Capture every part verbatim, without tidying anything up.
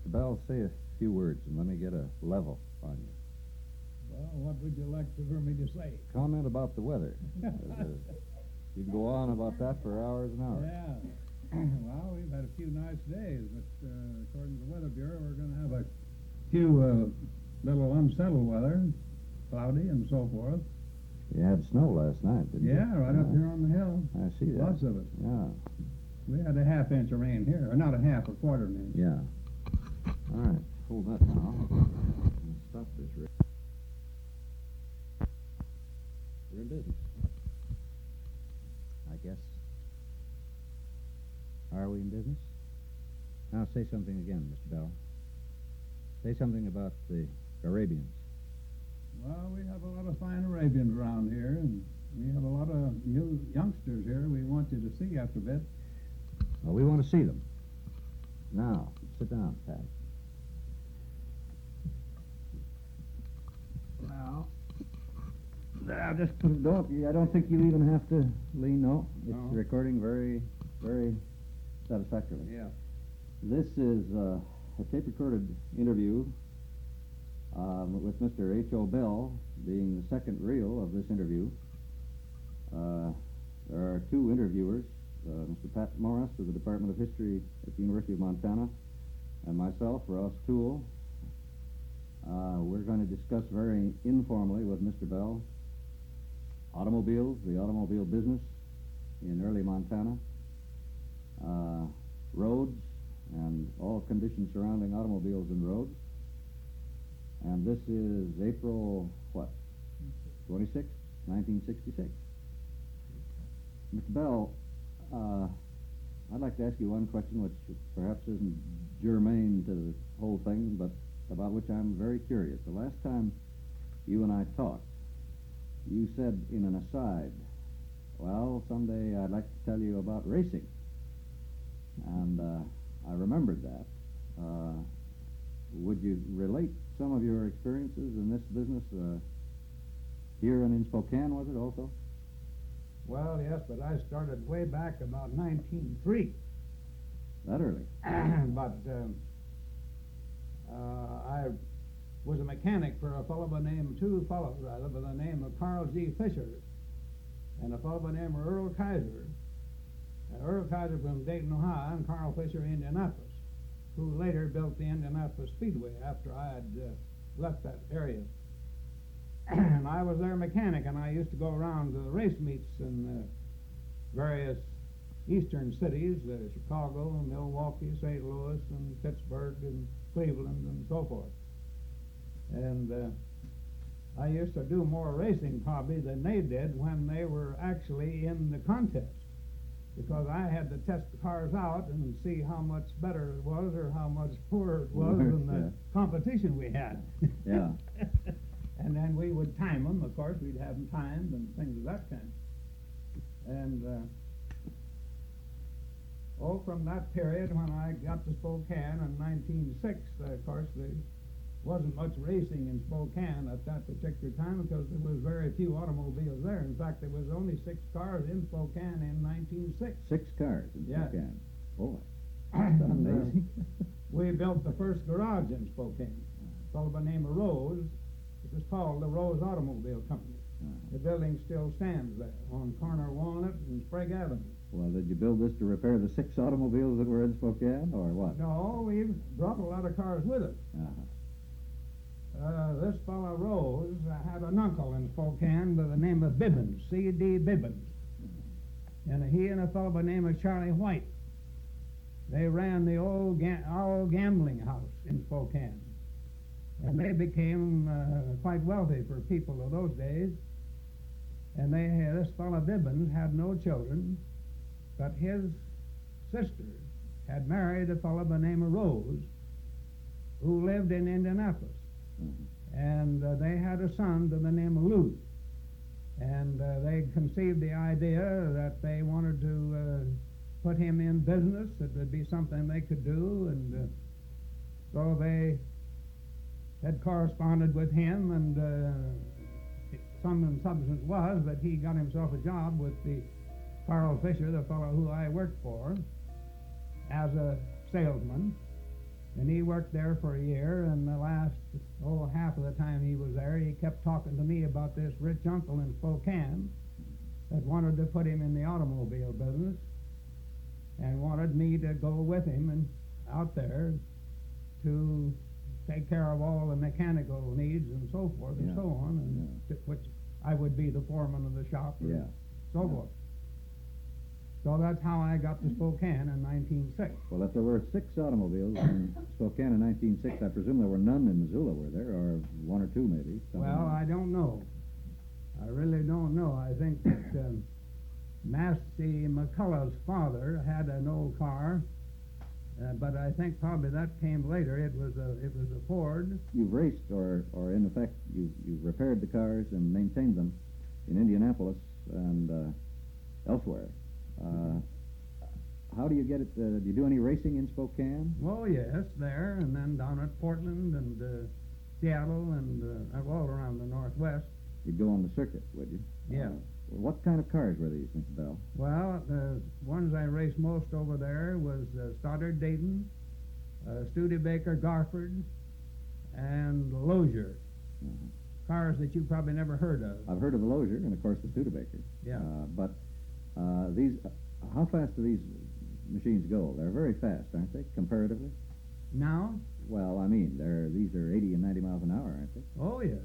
Bell, say a few words and let me get a level on you. Well, what would you like for me to say? Comment about the weather. uh, you can go on about that for hours and hours. Yeah. Well, we've had a few nice days, but uh, according to the Weather Bureau, we're going to have a few uh, little unsettled weather, cloudy and so forth. You had snow last night, didn't Yeah, you? right up here on the hill. I see that. Lots of it. Yeah. We had a half inch of rain here, or not a half, a quarter of an inch. Yeah. All right, hold that now. Let's stop this race. We're in business. I guess. Are we in business? Now say something again, Mister Bell. Say something about the Arabians. Well, we have a lot of fine Arabians around here, and we have a lot of new youngsters here we want you to see after a bit. Well, we want to see them. Now, sit down, Pat. Now, Now, just don't. I don't think you even have to lean. No, it's No. recording very, very satisfactorily. yeah. This is uh, a tape-recorded interview um, with Mister H O. Bell, being the second reel of this interview. Uh, there are two interviewers, uh, Mister Pat Morris of the Department of History at the University of Montana, and myself, Ross Toole. Uh, we're going to discuss very informally with Mister Bell automobiles, the automobile business in early Montana, uh, roads, and all conditions surrounding automobiles and roads. And this is April, what, twenty-sixth, nineteen sixty-six. Mister Bell, uh, I'd like to ask you one question which perhaps isn't germane to the whole thing, but about which I'm very curious. The last time you and I talked, you said in an aside, well, someday I'd like to tell you about racing. And uh, I remembered that. Uh, would you relate some of your experiences in this business uh, here and in Spokane, was it also? Well, yes, but I started way back about nineteen oh three. That early? But um, uh, I was a mechanic for a fellow by the name, two fellows rather, by the name of Carl G. Fisher and a fellow by the name of Earl Kaiser. Uh, Earl Kaiser from Dayton, Ohio, and Carl Fisher, Indianapolis, who later built the Indianapolis Speedway after I had uh, left that area. And I was their mechanic, and I used to go around to the race meets in uh, various eastern cities, uh, Chicago, Milwaukee, Saint Louis, and Pittsburgh, and Cleveland, and so forth. And uh, I used to do more racing probably than they did when they were actually in the contest, because I had to test the cars out and see how much better it was or how much poorer it was than the Yeah. competition we had. Yeah. And then we would time them, of course, we'd have them timed and things of that kind. And, uh, oh, from that period when I got to Spokane in nineteen oh six, uh, of course, there wasn't much racing in Spokane at that particular time because there was very few automobiles there. In fact, there was only six cars in Spokane in nineteen oh six. Six cars in Yeah. Spokane. Boy, And, that's uh, amazing. we built the first garage in Spokane, a fellow by the name of Rose. It was called the Rose Automobile Company. Uh, The building still stands there on corner Walnut and Sprague Avenue. well, did you build this to repair the six automobiles that were in Spokane, or what? No, we brought a lot of cars with us. Uh-huh. Uh, this fellow Rose uh, had an uncle in Spokane by the name of Bibbins, C D Bibbins. And he and a fellow by the name of Charlie White, they ran the old, ga- old gambling house in Spokane. And they became uh, quite wealthy for people of those days. And they had, this fellow Bibbins had no children, but his sister had married a fellow by the name of Rose, who lived in Indianapolis. Mhm. And uh, they had a son by the name of Lou. And uh, they conceived the idea that they wanted to uh, put him in business. It would be something they could do. And uh, so they had corresponded with him, and uh, some and substance was that he got himself a job with the Carl Fisher, the fellow who I worked for, as a salesman. And he worked there for a year, and the last, oh, half of the time he was there, he kept talking to me about this rich uncle in Spokane that wanted to put him in the automobile business and wanted me to go with him and out there to take care of all the mechanical needs and so forth and Yeah. so on, and Yeah. t- which I would be the foreman of the shop and Yeah. so Yeah. forth. So that's how I got to Spokane in nineteen oh six. Well, if there were six automobiles in Spokane in nineteen oh six, I presume there were none in Missoula, were there? Or one or two, maybe? something Well, like I don't know. I really don't know. I think that um, Massey McCullough's father had an old car, uh, but I think probably that came later. It was a it was a Ford. You've raced, or, or in effect, you, you've repaired the cars and maintained them in Indianapolis and uh, elsewhere. Uh, how do you get it? Uh, do you do any racing in Spokane? Oh yes, there, and then down at Portland and uh, Seattle and uh, all around the Northwest. You'd go on the circuit, would you? Yeah. Uh, what kind of cars were these, Mister Bell? Well, the ones I raced most over there was uh, Stoddard Dayton, uh, Studebaker Garford, and Lozier. Uh-huh. Cars that you probably never heard of. I've heard of the Lozier and, of course, the Studebaker. Yeah. Uh, but uh, these, uh, how fast do these machines go? They're very fast, aren't they, comparatively? Now? Well, I mean, they're these are eighty and ninety miles an hour, aren't they? Oh, yes.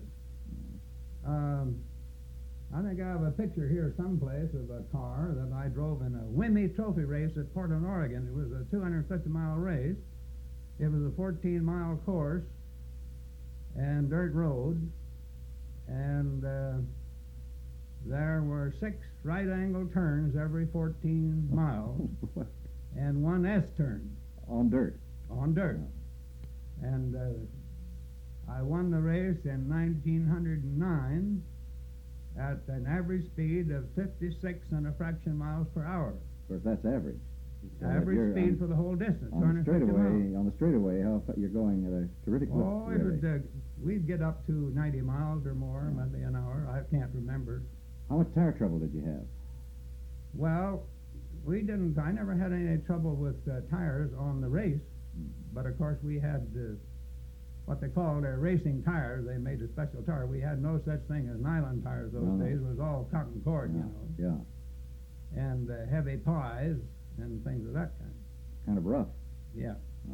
Um, I think I have a picture here someplace of a car that I drove in a Wimmy Trophy race at Portland, Oregon. It was a two hundred fifty mile race. It was a fourteen mile course and dirt road. And uh, there were six right-angle turns every fourteen miles and one S-turn On dirt. on dirt. And uh, I won the race in nineteen oh nine at an average speed of fifty-six and a fraction miles per hour. Of course, that's average. So if Average you're speed on, for the whole distance, on the two hundred fifty miles. straightaway. On the straightaway, how fa- you're going at a terrific clip. Oh, it really. would, uh, we'd get up to ninety miles or more, maybe an hour. I can't remember. How much tire trouble did you have? Well, we didn't, I never had any trouble with uh, tires on the race, but of course we had uh, what they called their racing tires. They made a special tire. We had no such thing as nylon tires those No, no. days. It was all cotton cord, yeah. you know, Yeah. and uh, heavy plies and things of that kind. Kind of rough. Yeah.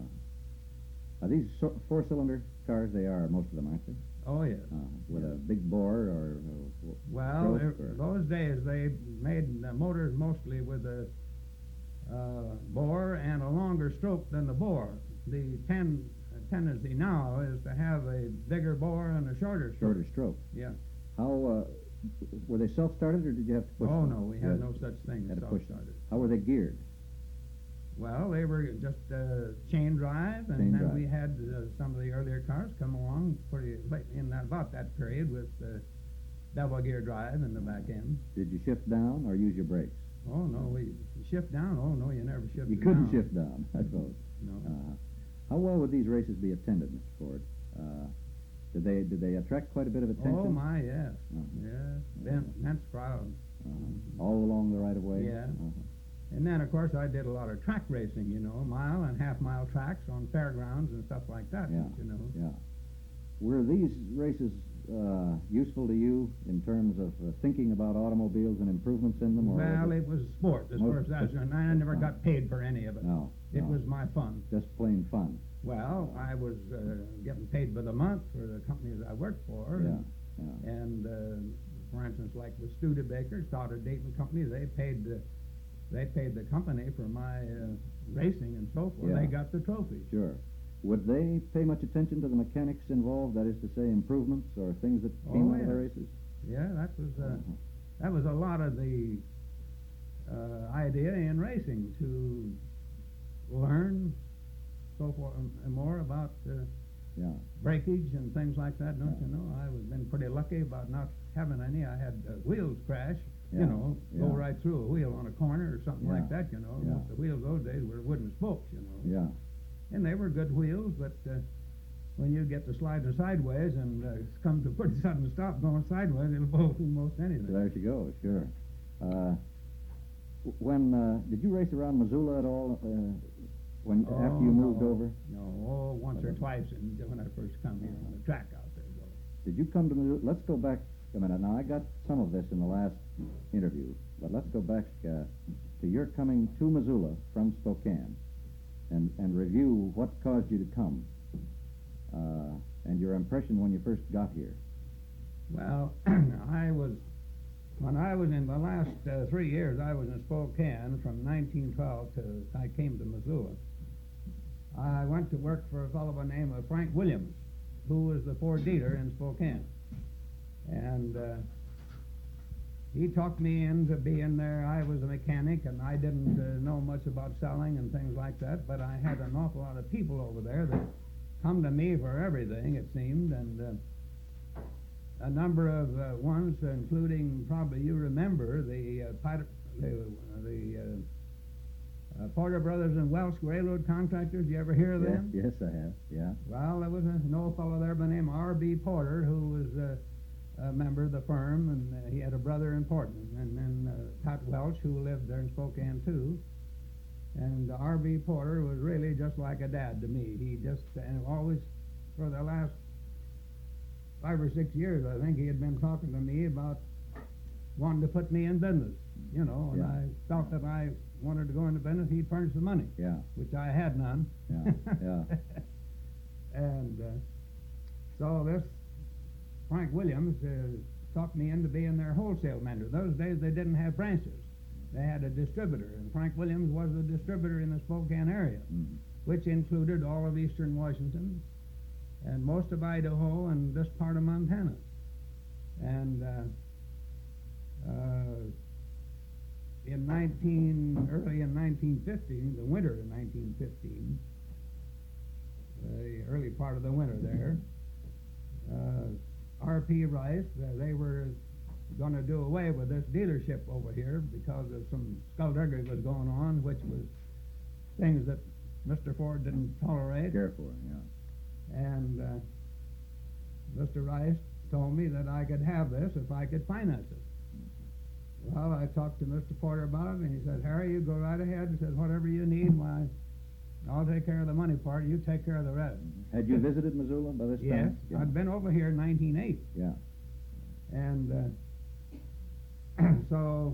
Are these so- four-cylinder cars? They are, most of them, aren't they? Oh, yes. Uh, with a big bore or... Uh, Well, stroke er, or- those days they made the motors mostly with a uh, bore and a longer stroke than the bore. The ten, tendency now is to have a bigger bore and a shorter stroke. shorter stroke. Yeah. How, uh, were they self-started or did you have to push Oh, them? no, we You had no such thing had as to push them. self-started. How were they geared? Well, they were just uh, chain drive, and Chain then drive. we had uh, some of the earlier cars come along pretty late in that, about that period with uh, double gear drive in the back end. Did you shift down or use your brakes? Oh, no, we shift down. Oh, no, you never shifted You couldn't down. shift down, I suppose. No. Uh, how well would these races be attended, Mister Ford? Uh, did they did they attract quite a bit of attention? Oh, my, yes. Uh-huh. Yes. Ben, Ben's proud. Uh-huh. All along the right of way? Yeah. Uh-huh. And then, of course, I did a lot of track racing, you know, mile and half mile tracks on fairgrounds and stuff like that, Yeah. you know. Yeah. Were these races uh, useful to you in terms of uh, thinking about automobiles and improvements in them? Or Well, was it was sport as Most- far as that's just- concerned. I never just got paid for any of it. No. It no. was my fun. Just plain fun. Well, I was uh, getting paid by the month for the companies I worked for. Yeah. And, Yeah. and uh, for instance, like with Studebaker, Stoddard Dayton Company, they paid the, they paid the company for my uh, racing and so forth. Yeah. They got the trophy. Sure. Would they pay much attention to the mechanics involved? That is to say, improvements or things that Oh, came out of the yes. races? Yeah, that was uh, Uh-huh. that was a lot of the uh, idea in racing, to learn so forth and more about uh, Yeah. breakage and things like that. Don't Yeah. you know? I was been pretty lucky about not having any. I had uh, wheels crash. Yeah, You know, go yeah. right through a wheel on a corner or something Yeah, like that. You know, yeah. most of the wheels those days were wooden spokes. You know, Yeah. and they were good wheels, but uh, when you get to sliding sideways and uh, come to a pretty sudden stop going sideways, it'll blow through most anything. So there she goes, sure. Uh, w- when, uh, did you race around Missoula at all uh, when Oh, after you moved no. over? No, oh, once or Okay. twice in, when I first come here on the track out there. So. Did you come to Missoula? Let's go back a minute. Now, I got some of this in the last interview, but let's go back uh, to your coming to Missoula from Spokane and, and review what caused you to come uh, and your impression when you first got here. Well, I was, when I was in the last uh, three years, I was in Spokane from nineteen twelve to I came to Missoula. I went to work for a fellow by the name of Frank Williams, who was the Ford dealer in Spokane. And uh, he talked me into being there. I was a mechanic, and I didn't uh, know much about selling and things like that, but I had an awful lot of people over there that come to me for everything, it seemed, and uh, a number of uh, ones, including probably you remember the uh, Pot- the, the uh, uh, Porter Brothers and Welsh Railroad Contractors. You ever hear of Yes, them? yes, I have. Yeah. Well, there was a, an old fellow there by the name of R B Porter who was uh, a member of the firm, and uh, he had a brother in Portland, and then uh, Pat Welch, who lived there in Spokane too. And R B Porter was really just like a dad to me. He just, and always, for the last five or six years, I think he had been talking to me about wanting to put me in business, you know, and Yeah. I felt that I wanted to go into business. He'd furnish the money, Yeah. which I had none. Yeah. Yeah. And uh, so this Frank Williams uh, talked me into being their wholesale manager. Those days they didn't have branches. They had a distributor, and Frank Williams was the distributor in the Spokane area, Mhm. which included all of eastern Washington and most of Idaho and this part of Montana. And uh, uh, in nineteen, early in nineteen fifteen, the winter of nineteen fifteen, the early part of the winter there, uh, R P Rice, uh, they were going to do away with this dealership over here because of some skullduggery was going on, which was things that Mister Ford didn't tolerate. Careful, yeah. And uh, Mister Rice told me that I could have this if I could finance it. Well, I talked to Mister Porter about it, and he said, Harry, you go right ahead. He said, whatever you need, why, I'll take care of the money part, you take care of the rest. Had you visited Missoula by this Yes, time? Yeah. I'd been over here in nineteen oh eight. Yeah. And uh, so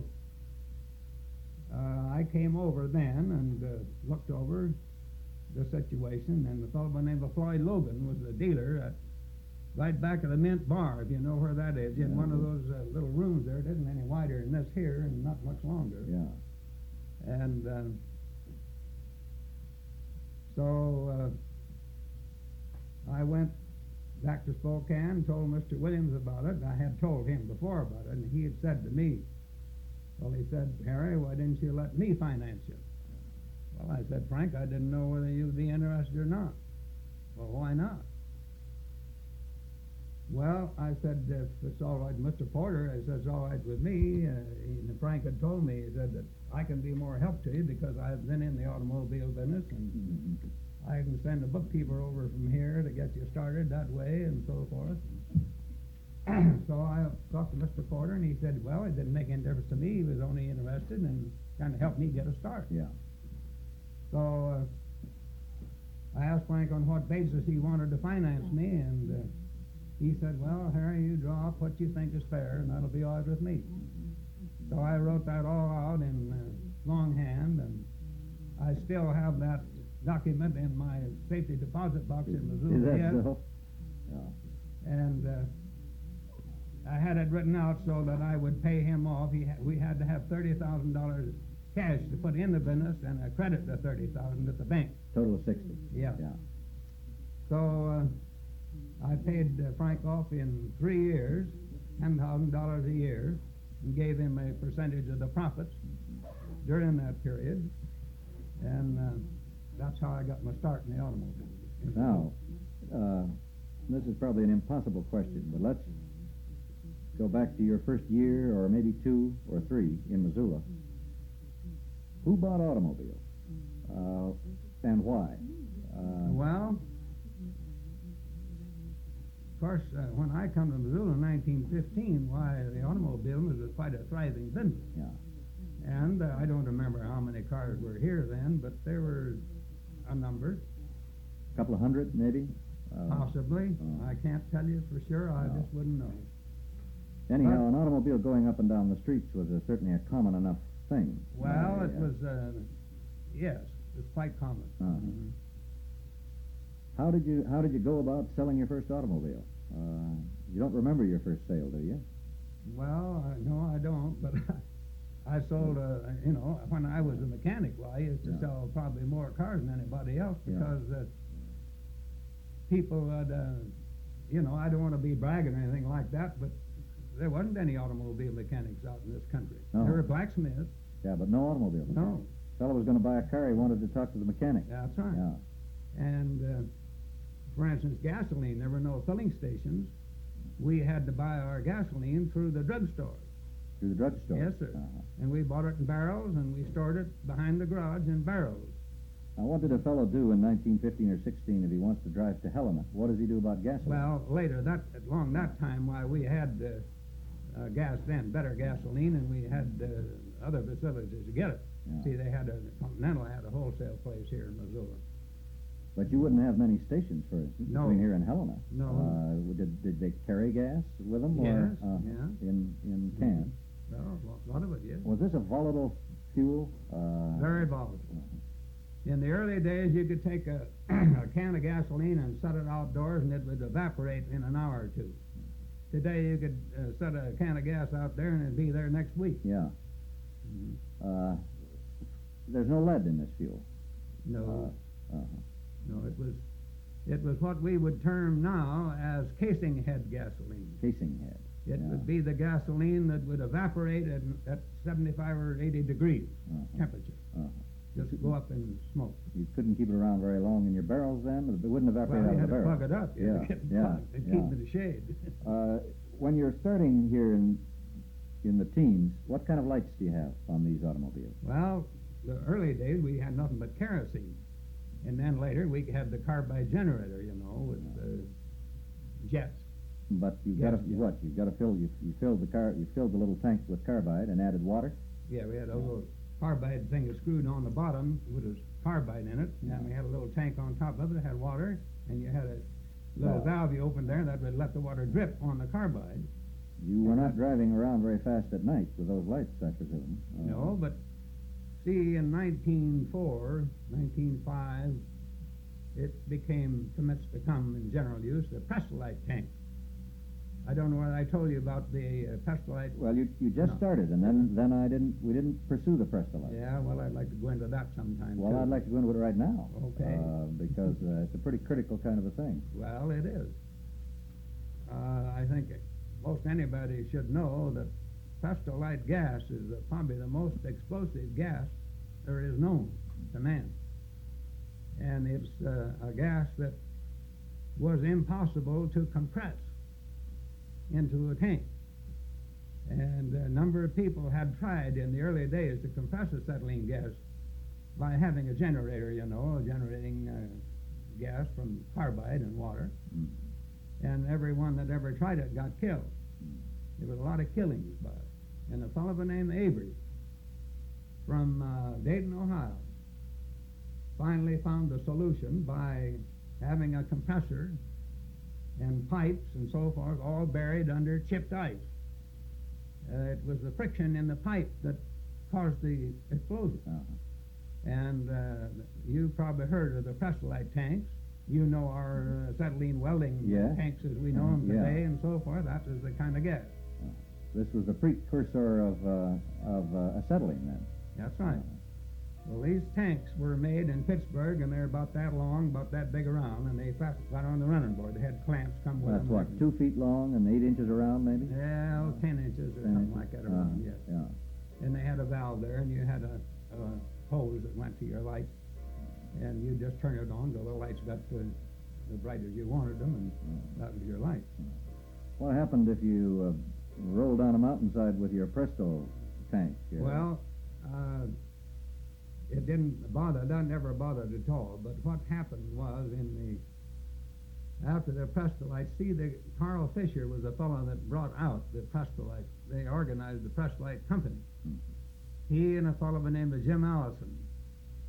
uh, I came over then and uh, looked over the situation, and the fellow by the name of Floyd Logan was the dealer at right back of the Mint Bar, if you know where that is, in Yeah, one of yeah. those uh, little rooms there. It isn't any wider than this here and not much longer. Yeah. And uh, so uh, I went back to Spokane and told Mister Williams about it. I had told him before about it, and he had said to me, well, he said, Harry, why didn't you let me finance you? Well, I said, Frank, I didn't know whether you'd be interested or not. Well, why not? Well, I said, if it's all right, Mister Porter, I said, it's all right with me. Uh, and Frank had told me, he said that I can be more help to you because I've been in the automobile business, and Mhm. I can send a bookkeeper over from here to get you started that way and so forth. So I talked to Mister Porter, and he said, well, it didn't make any difference to me. He was only interested in kind of help me get a start. Yeah. So uh, I asked Frank on what basis he wanted to finance me, and uh, he said, well, Harry, you draw up what you think is fair, and that'll be all right with me. So I wrote that all out in uh, longhand, and I still have that document in my safety deposit box in Missoula. Is that yet. so? Yeah. And uh, I had it written out so that I would pay him off. He ha- we had to have thirty thousand dollars cash to put in the business and a credit to thirty thousand dollars at the bank. Total of sixty. Yeah. Yeah. So uh, I paid uh, Frank off in three years, ten thousand dollars a year, and gave him a percentage of the profits during that period. And uh, that's how I got my start in the automobile. Now, uh, this is probably an impossible question, but let's go back to your first year, or maybe two or three in Missoula. Who bought automobiles, uh, and why? Uh, Well, of course, uh, when I come to Missoula in nineteen fifteen, why, the automobile was quite a thriving business. yeah. And uh, I don't remember how many cars were here then, but there were a number, A couple of hundred, maybe? Uh, possibly. oh. I can't tell you for sure. I No. just wouldn't know. Anyhow, But- an automobile going up and down the streets was a, certainly a common enough thing. Well, Uh, it was, uh, yes, it's quite common. Uh-huh. Mhm. How did you How did you go about selling your first automobile? Uh, you don't remember your first sale, do you? Well, I, no, I don't, but I sold, uh, you know, when I was a mechanic, well, I used to Yeah. sell probably more cars than anybody else Yeah. because uh, people would, uh, you know, I don't want to be bragging or anything like that, but there wasn't any automobile mechanics out in this country. No. There were blacksmiths. Yeah, but no automobile. No. Fellow was going to buy a car. He wanted to talk to the mechanic. That's right. Yeah. And, uh, for instance, gasoline, there were no filling stations. We had to buy our gasoline through the drugstore. Through the drugstore. Yes, sir. Uh-huh. And we bought it in barrels, and we stored it behind the garage in barrels. Now, what did a fellow do in nineteen fifteen or sixteen if he wants to drive to Helena? What does he do about gasoline? Well, later, that along that time, why we had uh, uh, gas then, better gasoline, and we had uh, other facilities to get it. Yeah. See, they had a Continental had a wholesale place here in Missoula. But you wouldn't have many stations, for instance, No. between here and Helena. No. Uh, did, did they carry gas with them? Yes, Or, uh, yeah. In, in cans? Well, a lot of it, yes. Was this a volatile fuel? Uh, Very volatile. In the early days, you could take a, a can of gasoline and set it outdoors, and it would evaporate in an hour or two. Today, you could uh, set a can of gas out there, and it'd be there next week. Yeah. Uh, there's no lead in this fuel. No, Uh, uh-huh. no, it was, it was what we would term now as casing head gasoline. Casing head. It Yeah. would be the gasoline that would evaporate at, at seventy-five or eighty degrees Uh-huh. temperature. Uh-huh. Just go up in smoke. You couldn't keep it around very long in your barrels then? It wouldn't evaporate Well, out you of had the to barrel. plug it up. You had Yeah, to get it yeah, plugged and yeah. keep it in the shade. Uh, when you're starting here in in the teens, what kind of lights do you have on these automobiles? Well, the early days we had nothing but kerosene, and then later we had the carbide generator, you know, with uh, jets. But you've Yes, got to yes. what? You've got to fill you you filled the car you filled the little tank with carbide and added water. Yeah, we had a little carbide thing that screwed on the bottom with a carbide in it, and we had a little tank on top of it that had water, and you had a little Wow. valve you opened there that would let the water drip on the carbide. You were And not that- driving around very fast at night with those lights, I presume. Uh, No, but see, in nineteen oh four, nineteen oh five, it became, commenced to come in general use, the Prestolite tank. I don't know what I told you about the uh, Prestolite. Well, you you just No. started, and then then I didn't we didn't pursue the Prestolite. Yeah, well, I'd like to go into that sometime. Well, too. I'd like to go into it right now. Okay. Uh, because uh, it's a pretty critical kind of a thing. Well, it is. Uh, I think most anybody should know that Prestolite gas is uh, probably the most explosive gas there is known to man. And it's uh, a gas that was impossible to compress into a tank. And a number of people had tried in the early days to compress acetylene gas by having a generator, you know, generating uh, gas from carbide and water. Mm. And everyone that ever tried it got killed. There was a lot of killings by it. And a fellow by the name of Avery from uh, Dayton, Ohio, finally found the solution by having a compressor and pipes and so forth all buried under chipped ice. Uh, it was the friction in the pipe that caused the explosion. Uh-huh. And uh, you probably heard of the Prestolite tanks. You know our uh, acetylene welding Yeah. tanks as we know them Yeah. today and so forth. That is the kind of gas. This was the precursor of uh, of uh, acetylene then. That's right. Well, these tanks were made in Pittsburgh, and they're about that long, about that big around, and they got on the running board. They had clamps come with That's them. what, two feet long and eight inches around, maybe? Yeah, ten inches or Ten something inches? like that around, Uh, yes. Yeah. And they had a valve there, and you had a, a hose that went to your lights, and you just turn it on till the lights got uh, as bright as you wanted them, and that was your light. What happened if you uh, rolled down a mountainside with your Presto tank? Uh, Well, uh, it didn't bother, that never bothered at all, but what happened was in the, after the Prestolite, see, the Carl Fisher was the fellow that brought out the Prestolite. They organized the Prestolite company. Mhm. He and a fellow by the name of Jim Allison.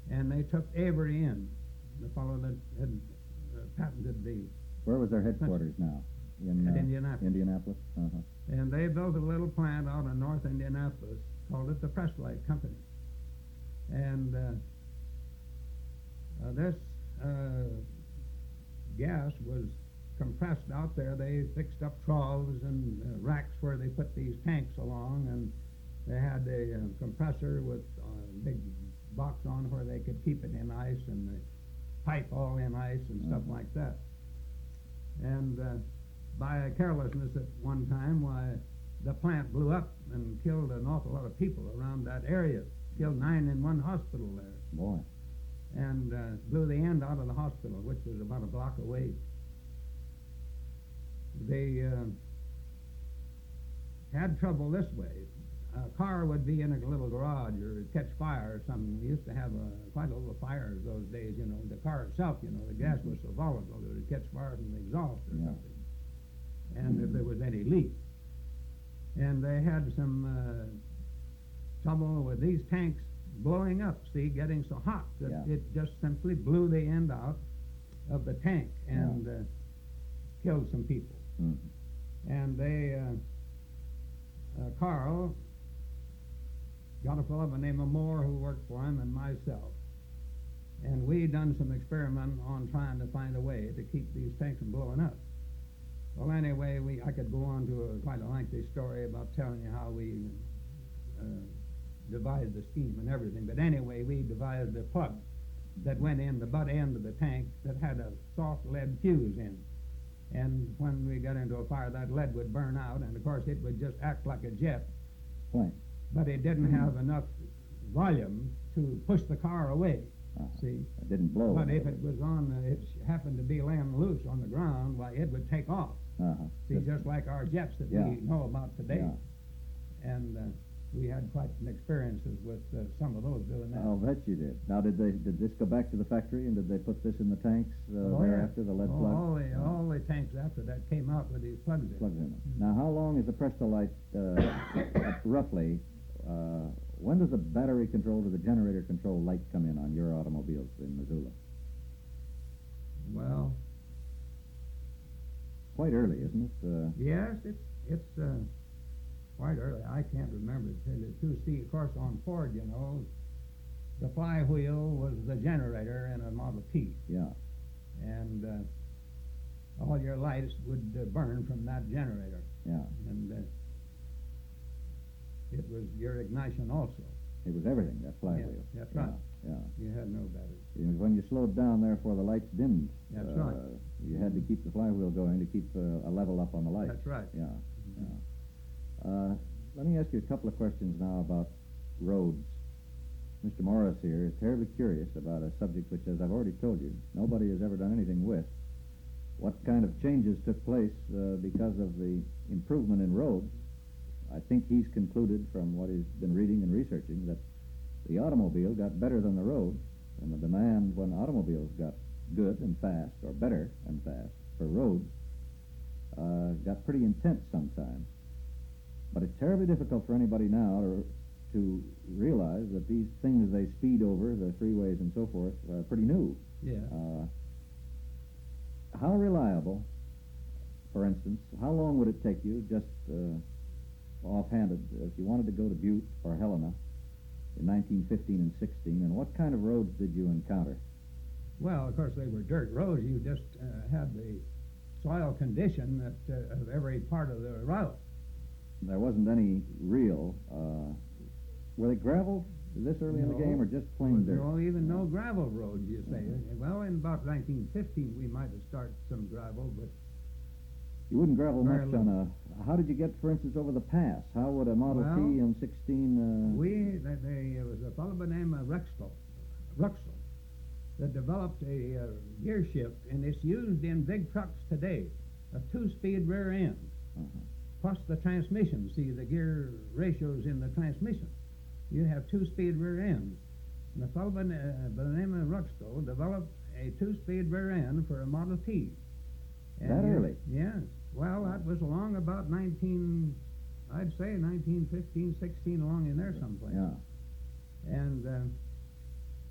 and they took Avery in, the fellow that had uh, patented the, Where was their headquarters now? In At uh, Indianapolis. Indianapolis? Uh-huh. and they built a little plant out in North Indianapolis, called it the Presslight Company. And uh, uh, this uh, gas was compressed out there. They fixed up troughs and uh, racks where they put these tanks along, and they had a uh, compressor with a big box on where they could keep it in ice, and the pipe all in ice and stuff Mhm. like that. And uh, by a carelessness at one time, why, the plant blew up and killed an awful lot of people around that area. Killed nine in one hospital there, Boy. and uh, blew the end out of the hospital, which was about a block away. They uh, had trouble this way. A car would be in a little garage or catch fire or something. We used to have a, quite a little fires those days, you know. The car itself, you know, the gas was so volatile it would catch fire from the exhaust or Yeah. something. And if there was any leak. And they had some uh, trouble with these tanks blowing up, see, getting so hot that Yeah. it just simply blew the end out of the tank and Yeah. uh, killed some people. Mhm. And they, uh, uh, Carl got a fellow by the name of Moore who worked for him and myself. And we done some experiment on trying to find a way to keep these tanks from blowing up. Well, anyway, we I could go on to a quite a lengthy story about telling you how we uh, devised the scheme and everything. But anyway, we devised a plug that went in the butt end of the tank that had a soft lead fuse in. And when we got into a fire, that lead would burn out, and of course it would just act like a jet, Flame. but it didn't have enough volume to push the car away. Uh-huh. See? It didn't blow. But in if other it was on, uh, it happened to be laying loose on the ground, why, it would take off. words. Uh-huh. See, just like our jets that Yeah. we know about today. Yeah. And uh, we had quite some experiences with uh, some of those doing that. I'll bet you did. Now, did they did this go back to the factory, and did they put this in the tanks uh, Oh, yeah. thereafter, the lead all, plug? all the, Uh, all the tanks after that came out with these plugs in. plugs in them. Now, how long is the Prestolite, uh, roughly, uh, when does the battery control or the generator control light come in on your automobiles in Missoula? Well, Quite early, isn't it? Uh, yes, it's it's uh, quite early. I can't remember to tell you the truth. See, of course, on Ford, you know, the flywheel was the generator in a Model T, yeah. and uh, all your lights would uh, burn from that generator, Yeah. and uh, it was your ignition also. It was everything, that flywheel. Yeah, that's yeah. right. Yeah. You had no battery. It was when you slowed down, therefore the lights dimmed. That's uh, right. You had to keep the flywheel going to keep uh, a level up on the lights. That's right. Yeah. Yeah. Uh, let me ask you a couple of questions now about roads. Mister Morris here is terribly curious about a subject which, as I've already told you, nobody has ever done anything with. What kind of changes took place uh, because of the improvement in roads? I think he's concluded from what he's been reading and researching that the automobile got better than the road, and the demand when automobiles got good and fast, or better and fast, for roads, uh, got pretty intense sometimes. But it's terribly difficult for anybody now to, to realize that these things they speed over, the freeways and so forth, are pretty new. Yeah. Uh, how reliable, for instance, how long would it take you, just uh, offhanded, if you wanted to go to Butte or Helena in nineteen fifteen and sixteen, and what kind of roads did you encounter? Well, of course, they were dirt roads. You just uh, had the soil condition that uh, of every part of the route. There wasn't any real, uh, were they gravel this early in the No. game, or just plain There dirt? were even no gravel roads, you say. Well, in about nineteen fifteen, we might have started some gravel, but You wouldn't gravel Very much on a, how did you get, for instance, over the pass? How would a Model Well, T in sixteen, uh, we, they, they, there was a fellow by the name of Rexel, Ruxel, that developed a uh, gear shift, and it's used in big trucks today, a two-speed rear end, uh-huh. plus the transmission. See, the gear ratios in the transmission. You have two-speed rear ends. And a fellow by, uh, by the name of Ruxel developed a two-speed rear end for a Model T. And That you- early? Yes. Well, that was along about nineteen, I'd say nineteen fifteen, sixteen, along in there someplace. Yeah. And uh,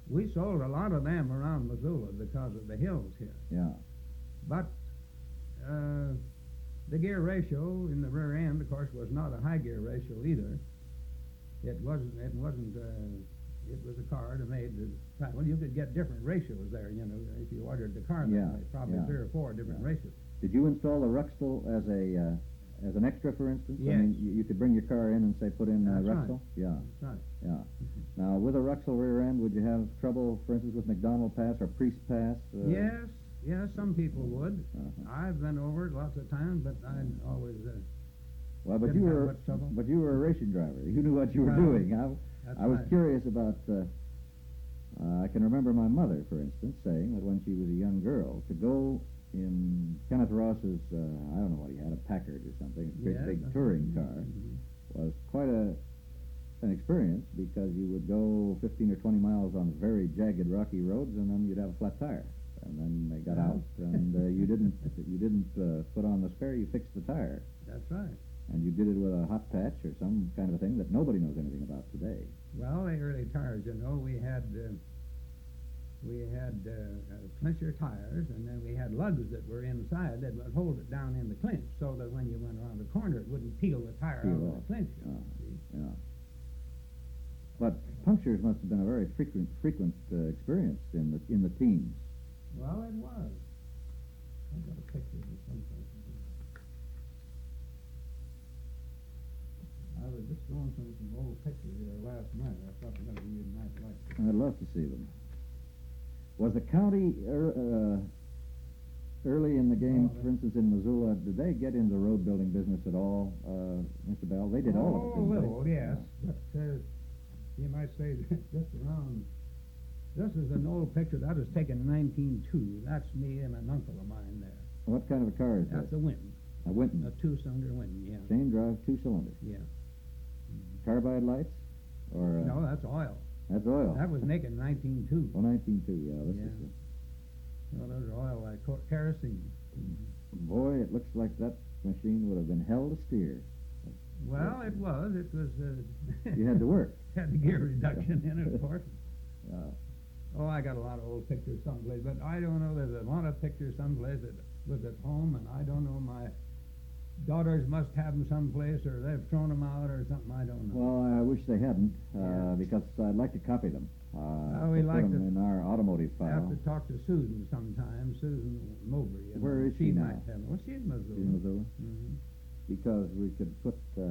We sold a lot of them around Missoula because of the hills here. Yeah. But uh, the gear ratio in the rear end, of course, was not a high gear ratio either. It wasn't. It wasn't. Uh, it was a car that made the. Well, you could get different ratios there. You know, if you ordered the car, Yeah, that way, probably yeah. three or four different Yeah. ratios. Did you install the Ruxel as a uh, as an extra, for instance? I Yes. mean, you, you could bring your car in and say put in uh, That's right. Ruxel. Yeah. That's right. Yeah. Now, with a Ruxel rear end, would you have trouble, for instance, with McDonald Pass or Priest Pass? Uh, Yes. Yes. Some people would. Uh-huh. I've been over it lots of times, but I always. Uh, Well, but Didn't you have were much trouble. but you were a racing driver. You knew what you were Well, doing. I, that's I was right. curious about. Uh, uh, I can remember my mother, for instance, saying that when she was a young girl, to go in Kenneth Ross's, uh, I don't know what he had, a Packard or something, a big, Yes, big uh-huh. touring car, Mhm. was quite a an experience because you would go fifteen or twenty miles on very jagged, rocky roads, and then you'd have a flat tire. And then they got Yeah. out, and uh, you didn't you didn't uh, put on the spare. You fixed the tire. That's right. And you did it with a hot patch or some kind of a thing that nobody knows anything about today. Well, the early tires, you know, we had uh, we had uh, uh, clincher tires, and then we had lugs that were inside that would hold it down in the clinch, so that when you went around the corner, it wouldn't peel the tire Peel out of off. the clinch. You know, Uh, see? Yeah. But punctures must have been a very frequent frequent uh, experience in the in the teens. Well, it was. I've got a picture of it someplace. I was just going through some old pictures here last night. I thought maybe you might like to. I'd love to see them. Was the county er, uh, early in the game, Oh, for instance, in Missoula, did they get into the road building business at all, uh, Mister Bell? They did all of it, Oh, didn't they? little, yes. But uh, you might say that just around. This is an old picture that was taken in nineteen oh two. That's me and an uncle of mine there. What kind of a car is That's that? a Winton, A Winton. a two-cylinder Winton. Yeah. Chain drive, two cylinder. Yeah. Carbide lights? Or uh, No, that's oil. that's oil. That was naked in nineteen oh two. Oh, nineteen two, yeah. This Yeah. is No, those are oil like co- kerosene. a, boy, it looks like that machine would have been hell to steer. Well, it was. It was. Uh, You had to work. had the gear reduction in it, of course. Yeah. Oh, I got a lot of old pictures someplace, but I don't know. There's a lot of pictures someplace that was at home, and I don't know. My daughters must have them someplace, or they've thrown them out, or something. I don't know. Well, I wish they hadn't, uh, Yeah. because I'd like to copy them. Uh, Oh, we to put like them to- in our automotive I have file. to talk to Susan sometime. Susan Mowbray. you Where know. is she now? might have. Well, she's in Missoula. In Missoula, hmm because we could put uh,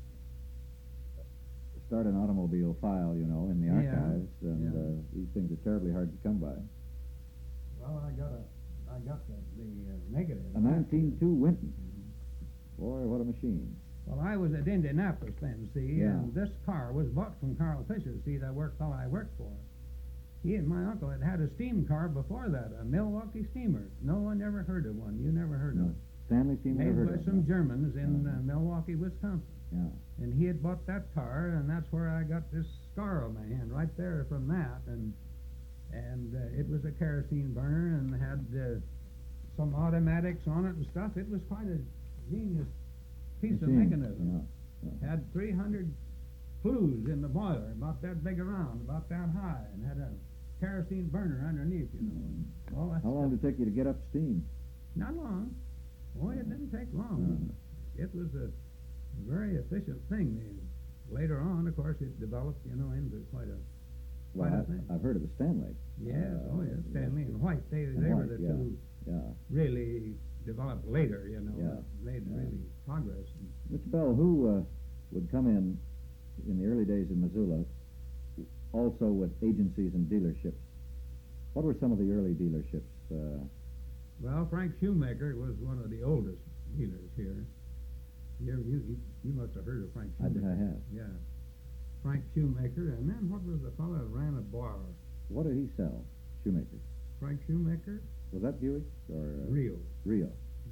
start an automobile file, you know, in the Yeah, archives, and yeah. uh, these things are terribly hard to come by. Well, I got a, I got the, the uh, negative. A nineteen two Winton. Mhm. Boy, what a machine! Well, I was at Indianapolis then, see, Yeah. and this car was bought from Carl Fisher, see, that work fellow I worked for. He and my uncle had had a steam car before that, a Milwaukee steamer. No one ever heard of one. You never heard No, of it. Stanley Steamer. Made heard by of some it. Germans in uh, Uh-huh. Milwaukee, Wisconsin. Yeah. And he had bought that car, and that's where I got this scar on my hand, right there from that. And and uh, it was a kerosene burner and had uh, some automatics on it and stuff. It was quite a genius piece of Machine, mechanism. Yeah. yeah. Had three hundred flues in the boiler, about that big around, about that high, and had a kerosene burner underneath, you know. All that How long stuff. did it take you to get up steam? Not long. Boy, it didn't take long. It was a very efficient thing. The- Later on, of course, it developed, you know, into quite a Well, quite a I, thing. I've heard of the Stanley. Yes, Uh, oh yes, Stanley and White. They and they were White, the yeah. two Yeah. really developed later, you know, Yeah, that made yeah. really progress. Mister Bell, who uh, would come in in the early days in Missoula, also with agencies and dealerships? What were some of the early dealerships? Uh, Well, Frank Shoemaker was one of the oldest dealers here. You, you, you, you must have heard of Frank I, Shoemaker. I have. Yeah. Frank Shoemaker, and then what was the fellow that ran a bar? What did he sell? Shoemaker. Frank Shoemaker? Was that Buick or uh, Rio. Rio?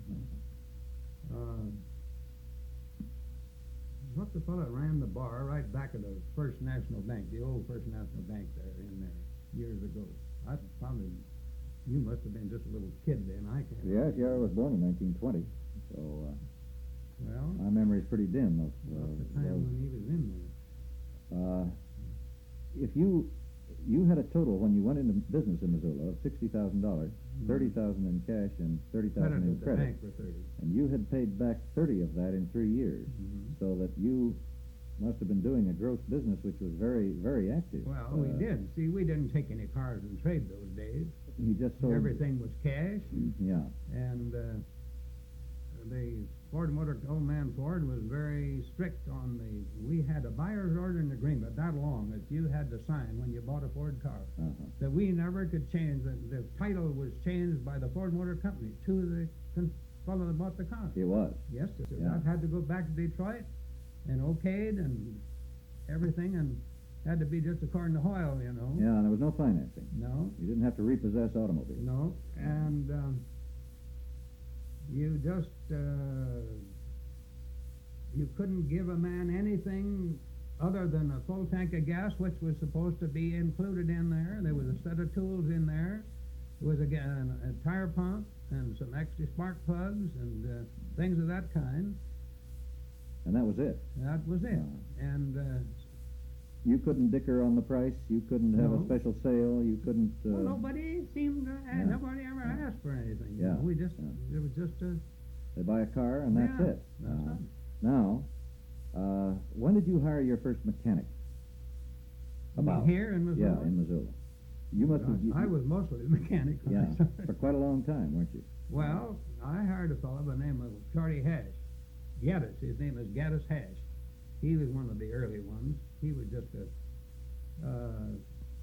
Uh, what the fellow that ran the bar right back of the First National Bank, the old First National Bank there in there years ago. I probably, you must have been just a little kid then. I can't. Yes, yeah, I was born in nineteen twenty, so uh, Well, my memory's pretty dim of uh, about the time those. when he was in there. Uh, if you you had a total when you went into business in Missoula of sixty thousand dollars, Mhm. thirty thousand in cash and thirty Credit thousand in at the credit, bank for thirty. and you had paid back thirty of that in three years, Mhm. so that you must have been doing a gross business which was very, very active. Well, we Uh, did. See, we didn't take any cars in trade those days. You just sold Everything was cash, Yeah. and uh, the Ford Motor, old man Ford was very strict on the, we had a buyer's order and agreement that long that you had to sign when you bought a Ford car. Uh-huh. That we never could change, the, the title was changed by the Ford Motor Company to the con- fellow that bought the car. It was. Yes, sir. Yeah. That had to go back to Detroit and okayed and everything, and had to be just according to Hoyle, you know. Yeah, and there was no financing. No, You didn't have to repossess automobiles. no, and um, you just uh, you couldn't give a man anything other than a full tank of gas, which was supposed to be included in there. There was a set of tools in there. There was again a tire pump and some extra spark plugs and uh, things of that kind. And that was it. That was it. Yeah. And uh, You couldn't dicker on the price. You couldn't have No. a special sale. You couldn't. Uh, well, nobody seemed to, uh, yeah. nobody ever Yeah. asked for anything. Yeah. We just Yeah. it was just a They buy a car and that's yeah, it. That's Uh, it. Now, uh, when did you hire your first mechanic? You mean About here in Missoula? Yeah, in Missoula. You must have. You, I was mostly a mechanic. when I Yeah, started. for quite a long time, weren't you? Well, I hired a fellow by the name of Shorty Hash. Gaddis. His name is Gaddis Hash. He was one of the early ones. He was just a, uh,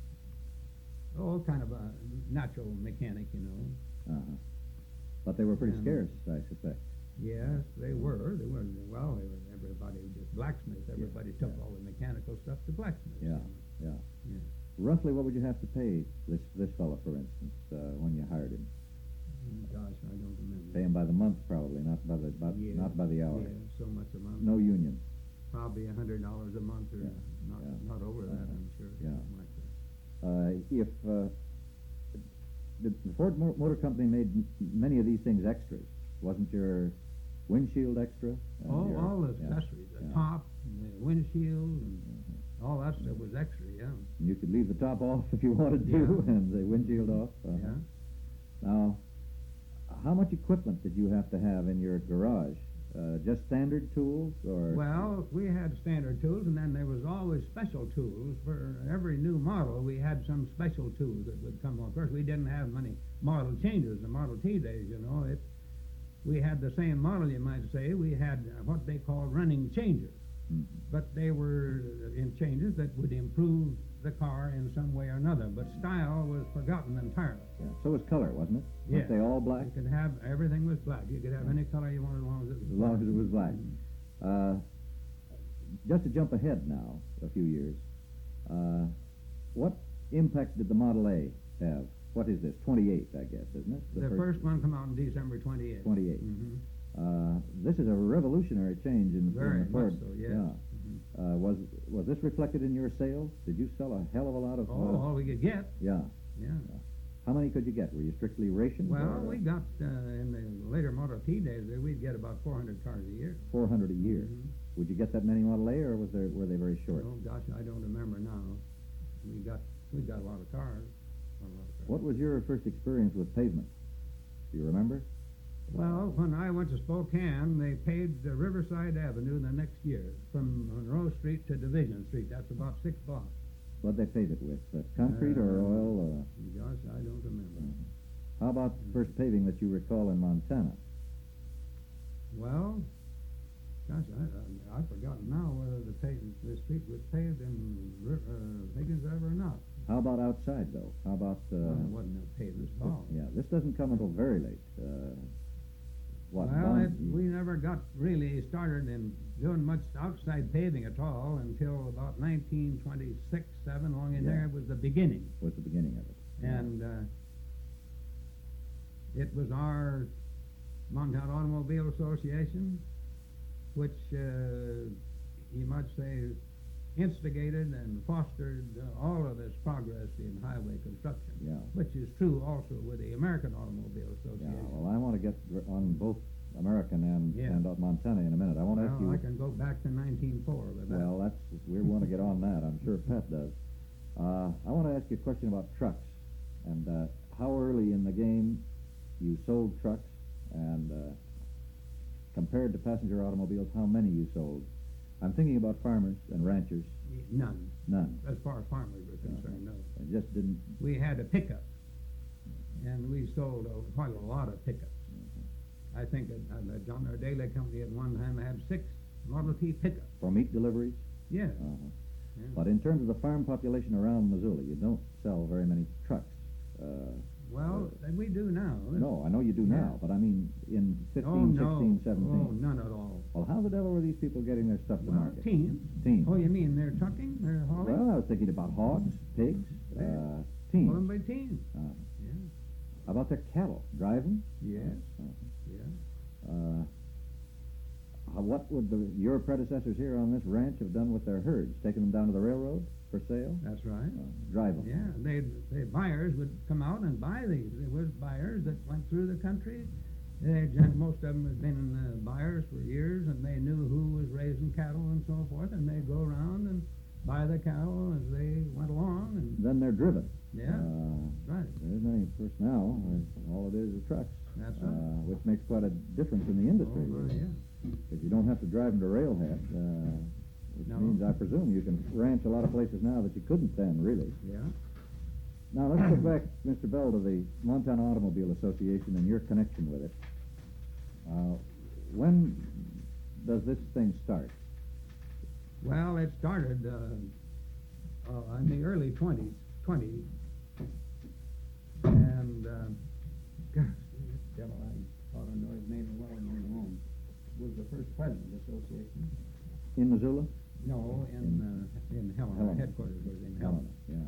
oh, kind of a natural mechanic, you know. Uh-huh. But they were pretty And- scarce, I suspect. Yes, they were. They were. Well, they were. Everybody just blacksmiths. Everybody took yeah. all the mechanical stuff to blacksmiths. Yeah, you know. yeah. Yeah. Roughly, what would you have to pay this this fellow, for instance, uh, when you hired him? Oh, gosh, I don't remember. Pay him by the month, probably, not by the by, Yeah, not by the hour. Yeah, so much a month. No union. Probably a hundred dollars a month, or Yeah, not yeah. not over that. Uh-huh. I'm sure. Yeah. Something like that. Uh, if uh, the, the Ford Mo- Motor Company made m- many of these things extras, wasn't your windshield extra? Uh, all your- all the yeah, accessories, the yeah. top, and the windshield, and Mhm. all that stuff was extra. Yeah. And you could leave the top off if you wanted to, Yeah. and the windshield off. Uh-huh. Yeah. Now, how much equipment did you have to have in your garage? Uh, just standard tools, or Well, we had standard tools, and then there was always special tools for every new model. We had some special tools that would come on. Of course, we didn't have many model changes in Model T days. You know, it. We had the same model, you might say. We had uh, what they called running changes, Mhm. but they were in changes that would improve the car in some way or another. But style was forgotten entirely. Yeah. So was color, wasn't it? Yeah. Weren't they all black? You could have everything was black. You could have any color you wanted as long as it was As long black. as it was black. Uh, just to jump ahead now a few years, uh, what impact did the Model A have? What is this? twenty-eight, I guess, isn't it? The, first, one come out on December twenty-eighth. twenty-eight. Mm-hmm. Uh, this is a revolutionary change in, Very in the Ford. much so, yes. Yeah. Mhm. Uh, was was this reflected in your sales? Did you sell a hell of a lot of? Oh, all we could get. yeah. Yeah. How many could you get? Were you strictly rationed? Well, or, we got uh, in the later Model T days there, we'd get about four hundred cars a year. four hundred a year. Mhm. Would you get that many Model A, or was there were they very short? Oh gosh, I don't remember now. We got we got a lot of cars. A lot of cars. What was your first experience with pavement? Do you remember? Well, when I went to Spokane, they paved uh, Riverside Avenue the next year from Monroe Street to Division Street. That's about six blocks. What they pave it with? Uh, concrete or Uh, oil? Gosh, I don't remember. Uh, how about the first paving that you recall in Montana? Well, gosh, I, I, I've forgotten now whether the, paved, the street was paved in Ri- uh, Higgins River or not. How about outside, though? How about... Uh, well, it wasn't a paved at all. Yeah, this doesn't come until very late. Uh, what? Well, Bond- it, we never got really started in doing much outside paving at all until about nineteen twenty-six, seven, long in Yeah. there was the beginning. was the beginning of it. And uh, it was our Montana Automobile Association, which uh, you might say instigated and fostered uh, all of this progress in highway construction, Yeah. which is true also with the American Automobile Yeah, Association. well, I want to get gr- on both American and, Yeah. and uh, Montana in a minute. I want to ask Well, you... I can go back to nineteen oh four with that. Well, that's we want to get on that. I'm sure Pat does. Uh, I want to ask you a question about trucks, and uh, how early in the game you sold trucks, and uh, compared to passenger automobiles, how many you sold. I'm thinking about farmers and ranchers. None. None. As far as farmers were concerned, no. It just didn't. We had a pickup, and we sold a, quite a lot of pickups. I think that, uh, the John R. Daly Company at one time had six Model T pickups. For meat deliveries? Yes. Uh-huh. Yeah. But in terms of the farm population around Missoula, you don't sell very many trucks. Uh, Well, uh, we do now. no, I know you do Yeah. now, but I mean in Oh, fifteen, no. sixteen, seventeen. Oh, none at all. Well, how the devil were these people getting their stuff to Well, market? teams. Teams. Oh, you mean they're trucking? They're hauling? Well, I was thinking about hogs, pigs, Yeah. uh, teams. Hauling by teams. Uh, Yeah. how about their cattle? Driving? Yes. Uh, Yeah. Uh, how- what would the, your predecessors here on this ranch have done with their herds? Taken them down to the railroad for sale? That's right. Uh, drive them? Yeah, they, they buyers would come out and buy these. There was buyers that went through the country. They, gen- most of them had been uh, buyers for years, and they knew who was raising cattle and so forth, and they'd go around and buy the cattle as they went along. And Then they're driven. yeah, Uh, right. there isn't any, of course, now. uh, All it is is trucks. That's uh, right. Which makes quite a difference in the industry. Oh, my, yeah. Because you don't have to drive them to railhead, uh, which No. means, I presume, you can ranch a lot of places now that you couldn't then, really. Yeah. Now, let's get back, Mister Bell, to the Montana Automobile Association and your connection with it. Uh, when does this thing start? Well, it started uh, uh, in the early twenties, twenties, and uh, gosh, devil, I thought I know his name well in my home. Was the first president of the association. In Missoula? No, in uh, in Helena. Helena. Headquarters was in Helena. Yeah.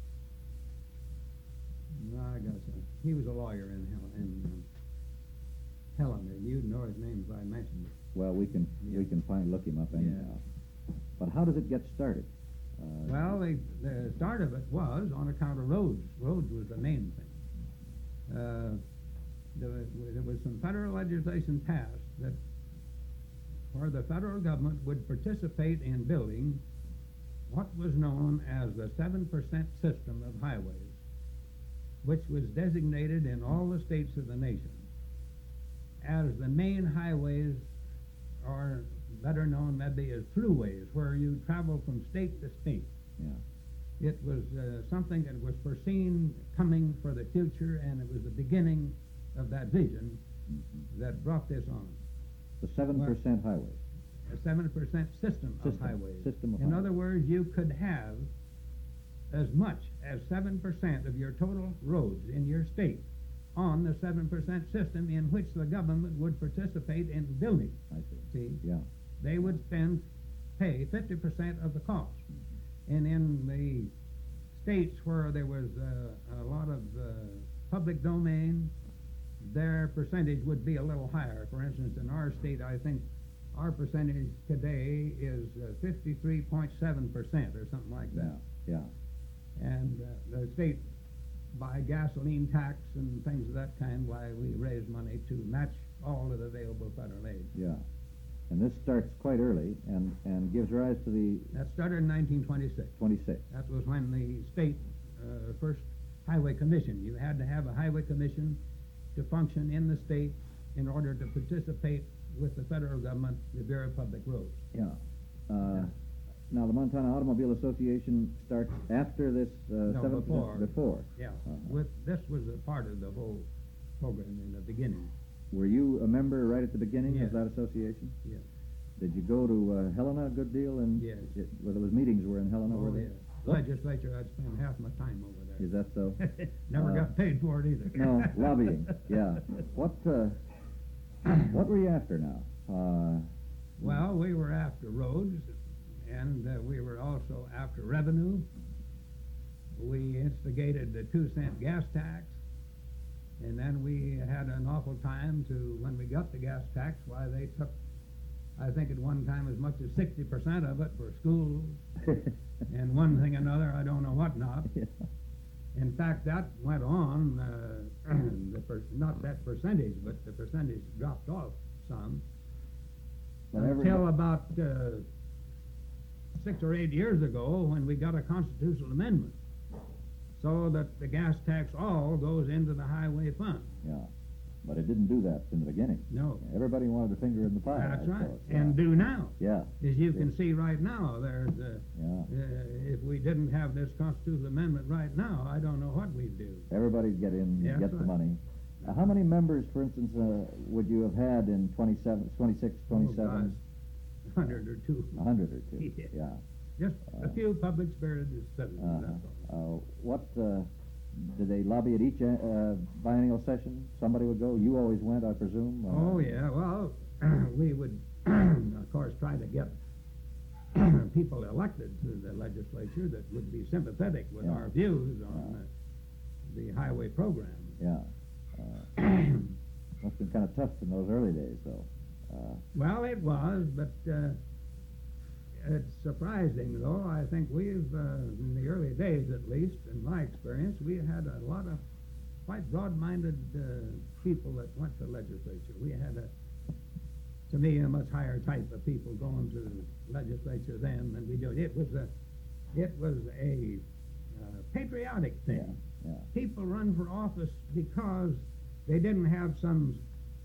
No, I guess uh, he was a lawyer in Helena. In, um, Helena. You'd know his name if I mentioned it. Well, we can Yeah. we can find look him up anyhow. But how does it get started? Uh, Well, the, the start of it was on account of roads. Roads was the main thing. Uh, there, was, there was some federal legislation passed that where the federal government would participate in building what was known as the seven percent system of highways, which was designated in all the states of the nation as the main highways, or better known maybe as throughways, where you travel from state to state. yeah. It was uh, something that was foreseen coming for the future, and it was the beginning of that vision Mhm. that brought this on. The seven percent highways. A seven percent system, of System. highways. System of In highways. other words, you could have as much as seven percent of your total roads in your state on the seven percent system in which the government would participate in building. I see. See? Yeah. They would spend, pay fifty percent of the cost. And in the states where there was uh, a lot of uh, public domain, their percentage would be a little higher. For instance, in our state, I think our percentage today is uh, fifty-three point seven percent or something like Yeah. that. Yeah. And uh, the state, by gasoline tax and things of that kind, why we raise money to match all of the available federal aid. Yeah. And this starts quite early and, and gives rise to the That started in nineteen twenty-six. twenty-six. That was when the state uh, first highway commission. You had to have a highway commission to function in the state in order to participate with the federal government, the Bureau of Public Roads. Yeah. Uh, Yeah. Now, the Montana Automobile Association starts after this uh, No, seven before. percent? Before. Yeah. Uh-huh. With this was a part of the whole program in the beginning. Were you a member right at the beginning Yes. of that association? Yes. Did you go to uh, Helena a good deal? And Yes. It, where those meetings were in Helena? were Oh, they? yes. Legislature, I'd spend half my time over there. Is that so? Never Uh, got paid for it either. No, lobbying. Yeah. What uh, What were you after now? Uh, Well, we were after roads, and uh, we were also after revenue. We instigated the two cent gas tax, and then we had an awful time to, when we got the gas tax, why they took, I think at one time as much as sixty percent of it for schools, and one thing another, I don't know what not. yeah. In fact, that went on, uh, the per- not that percentage, but the percentage dropped off some. But every- Until about uh, six or eight years ago when we got a constitutional amendment, so that the gas tax all goes into the highway fund. Yeah. But it didn't do that in the beginning. No. Everybody wanted a finger in the pie. That's I right. suppose. And Yeah. do now. Yeah. As you can see right now, there's uh, Yeah. uh, if we didn't have this constitutional amendment right now, I don't know what we'd do. Everybody'd get in, Yeah, get the right. money. Uh, how many members, for instance, uh, would you have had in twenty-seven, twenty-six, twenty-seven? Oh, a hundred or two. A hundred or two. Yeah. Yeah. Just a Uh, few public-spirited citizens, Uh-huh. that's all. Uh, what, uh, did they lobby at each uh, biennial session? Somebody would go? You always went, I presume? Uh, Oh, yeah, well, we would, of course, try to get people elected to the legislature that would be sympathetic with Yeah. our views on Yeah. uh, the highway program. Yeah. Uh, must have been kind of tough in those early days, though. Uh, Well, it was, but uh, it's surprising, though. I think we've, uh, in the early days at least, in my experience, we had a lot of quite broad-minded uh, people that went to legislature. We had, a, to me, a much higher type of people going to legislature then than we do. It was a, it was a uh, patriotic thing. yeah. Yeah. People run for office because they didn't have some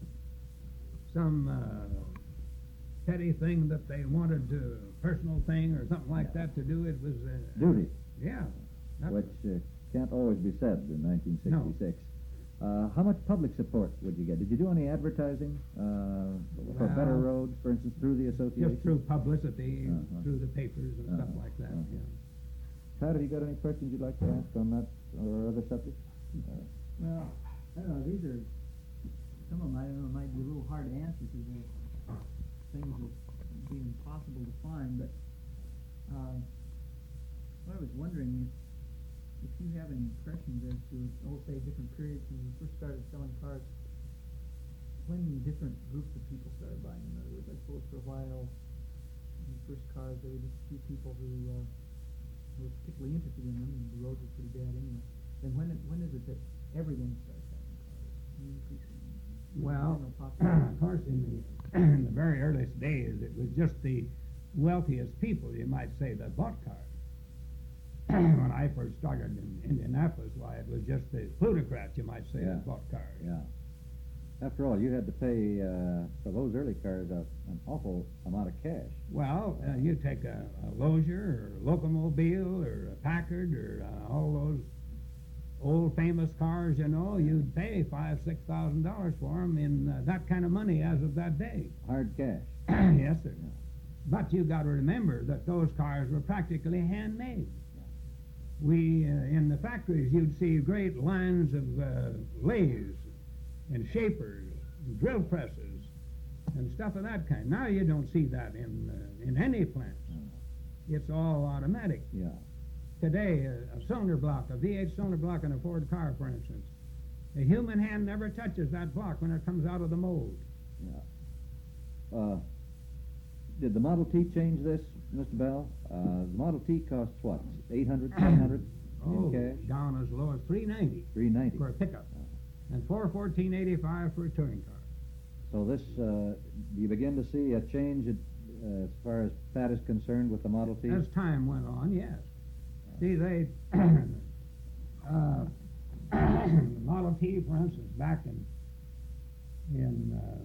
some uh, petty thing that they wanted to, personal thing or something like Yeah. that to do. It was uh, Duty, yeah, that which was- uh, can't always be said in nineteen sixty-six. Uh, how much public support would you get? Did you do any advertising uh, for Well, better roads, for instance, through the association? just through publicity, Uh-huh. through the papers and stuff Uh-huh. like that. Uh-huh. Yeah. Pat, have you got any questions you'd like to ask on that or other subjects? Uh, Well, I don't know, these are, some of them, I don't know, might be a little hard to answer because they're things that would be impossible to find, but, um, what I was wondering is, if you have any impressions as to, oh, say, different periods when you first started selling cars, when different groups of people started buying them. In other words, I suppose for a while, the first cars, there were just a few people who, uh, were particularly interested in them, and the roads were pretty bad anyway. Then when, it- when is it that everyone starts having cars? An increase in Well, general population? of course, in the, in the very earliest days, it was just the wealthiest people, you might say, that bought cars. When I first started in Indianapolis, why, it was just the plutocrats, you might say, Yeah. that bought cars. Yeah. After all, you had to pay uh, for those early cars uh, an awful amount of cash. Well, uh, you take a, a Lozier or a Locomobile or a Packard or uh, all those old famous cars, you know, you'd pay five, six thousand dollars for them in uh, that kind of money as of that day. Hard cash. Yes, sir. But you got to remember that those cars were practically handmade. We, uh, in the factories, you'd see great lines of uh, lathes and shapers, and drill presses, and stuff of that kind. Now you don't see that in uh, in any plants. It's all automatic. Yeah. Today, a, a cylinder block, a V eight cylinder block in a Ford car, for instance, a human hand never touches that block when it comes out of the mold. Yeah. Uh, did the Model T change this, Mister Bell? Uh, the Model T costs what? Eight hundred, nine hundred Oh, in cash. down as low as three ninety Three ninety. for a pickup, and four fourteen eighty five for a touring car. So this, uh, do you begin to see a change at, uh, as far as Pat is concerned with the Model T? As time went on, yes. See, they uh, Model T, for instance, back in in uh,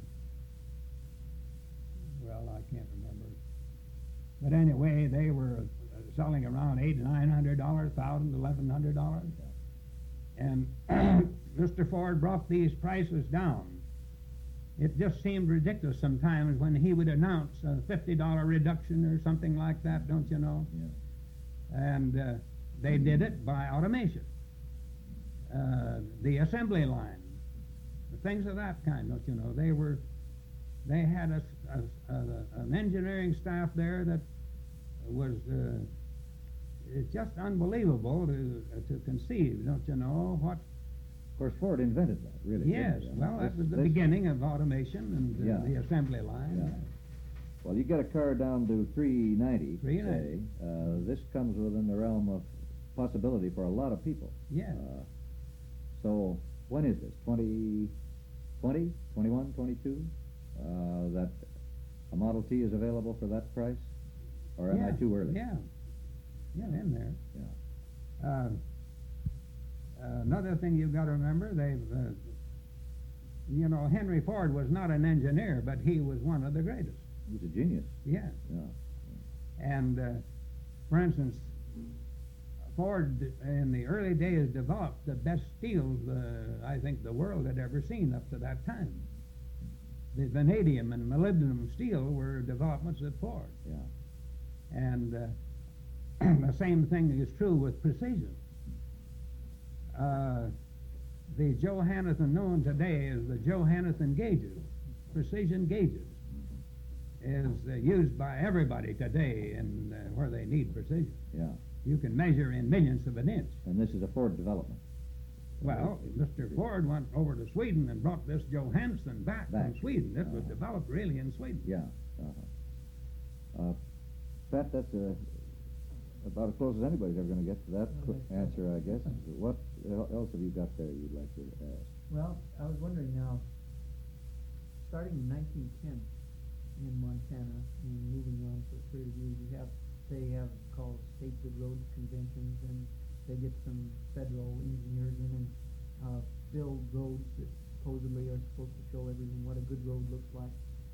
well, I can't remember, but anyway, they were uh, selling around eight, nine hundred dollars, thousand, eleven hundred dollars, and Mister Ford brought these prices down. It just seemed ridiculous sometimes when he would announce a fifty dollar reduction or something like that, don't you know? Yeah. And uh, they did it by automation. Uh, the assembly line, things of that kind, don't you know? They were, they had a, a, a, an engineering staff there that was uh, it's just unbelievable to to conceive, don't you know? What? Of course, Ford invented that, really. Yes. didn't he? Well, that This- was the this- beginning of automation and uh, Yeah. the assembly line. Yeah. Well, you get a car down to three ninety, three ninety. say. Uh, this comes within the realm of possibility for a lot of people. Yes. Uh, so when is this? twenty twenty, twenty-one, twenty-two? Uh, that a Model T is available for that price? Or am I Yeah, too early? Yeah. Yeah, in there. Yeah. Uh, another thing you've got to remember, they've, uh, you know, Henry Ford was not an engineer, but he was one of the greatest. He was a genius. Yeah. Yeah. And, uh, for instance, Ford in the early days developed the best steels uh, I think the world had ever seen up to that time. The vanadium and molybdenum steel were developments at Ford. Yeah. And uh, the same thing is true with precision. Uh, the Johanneson known today as the Johanneson gauges, precision gauges, is uh, used by everybody today in uh, where they need precision. Yeah. You can measure in millionths of an inch. And this is a Ford development. Well, Mister Ford went over to Sweden and brought this Johansson back, Back. from Sweden. This was Uh-huh. developed really in Sweden. Yeah. Uh-huh. Uh, Pat, that's uh, about as close as anybody's ever going to get to that Okay. qu- answer, I guess. What el- else have you got there you'd like to ask? Well, I was wondering now, starting in nineteen ten in Montana and moving on for a period of years, you have, they have called state good roads conventions, and they get some federal engineers in and uh, build roads that supposedly are supposed to show everyone what a good road looks like.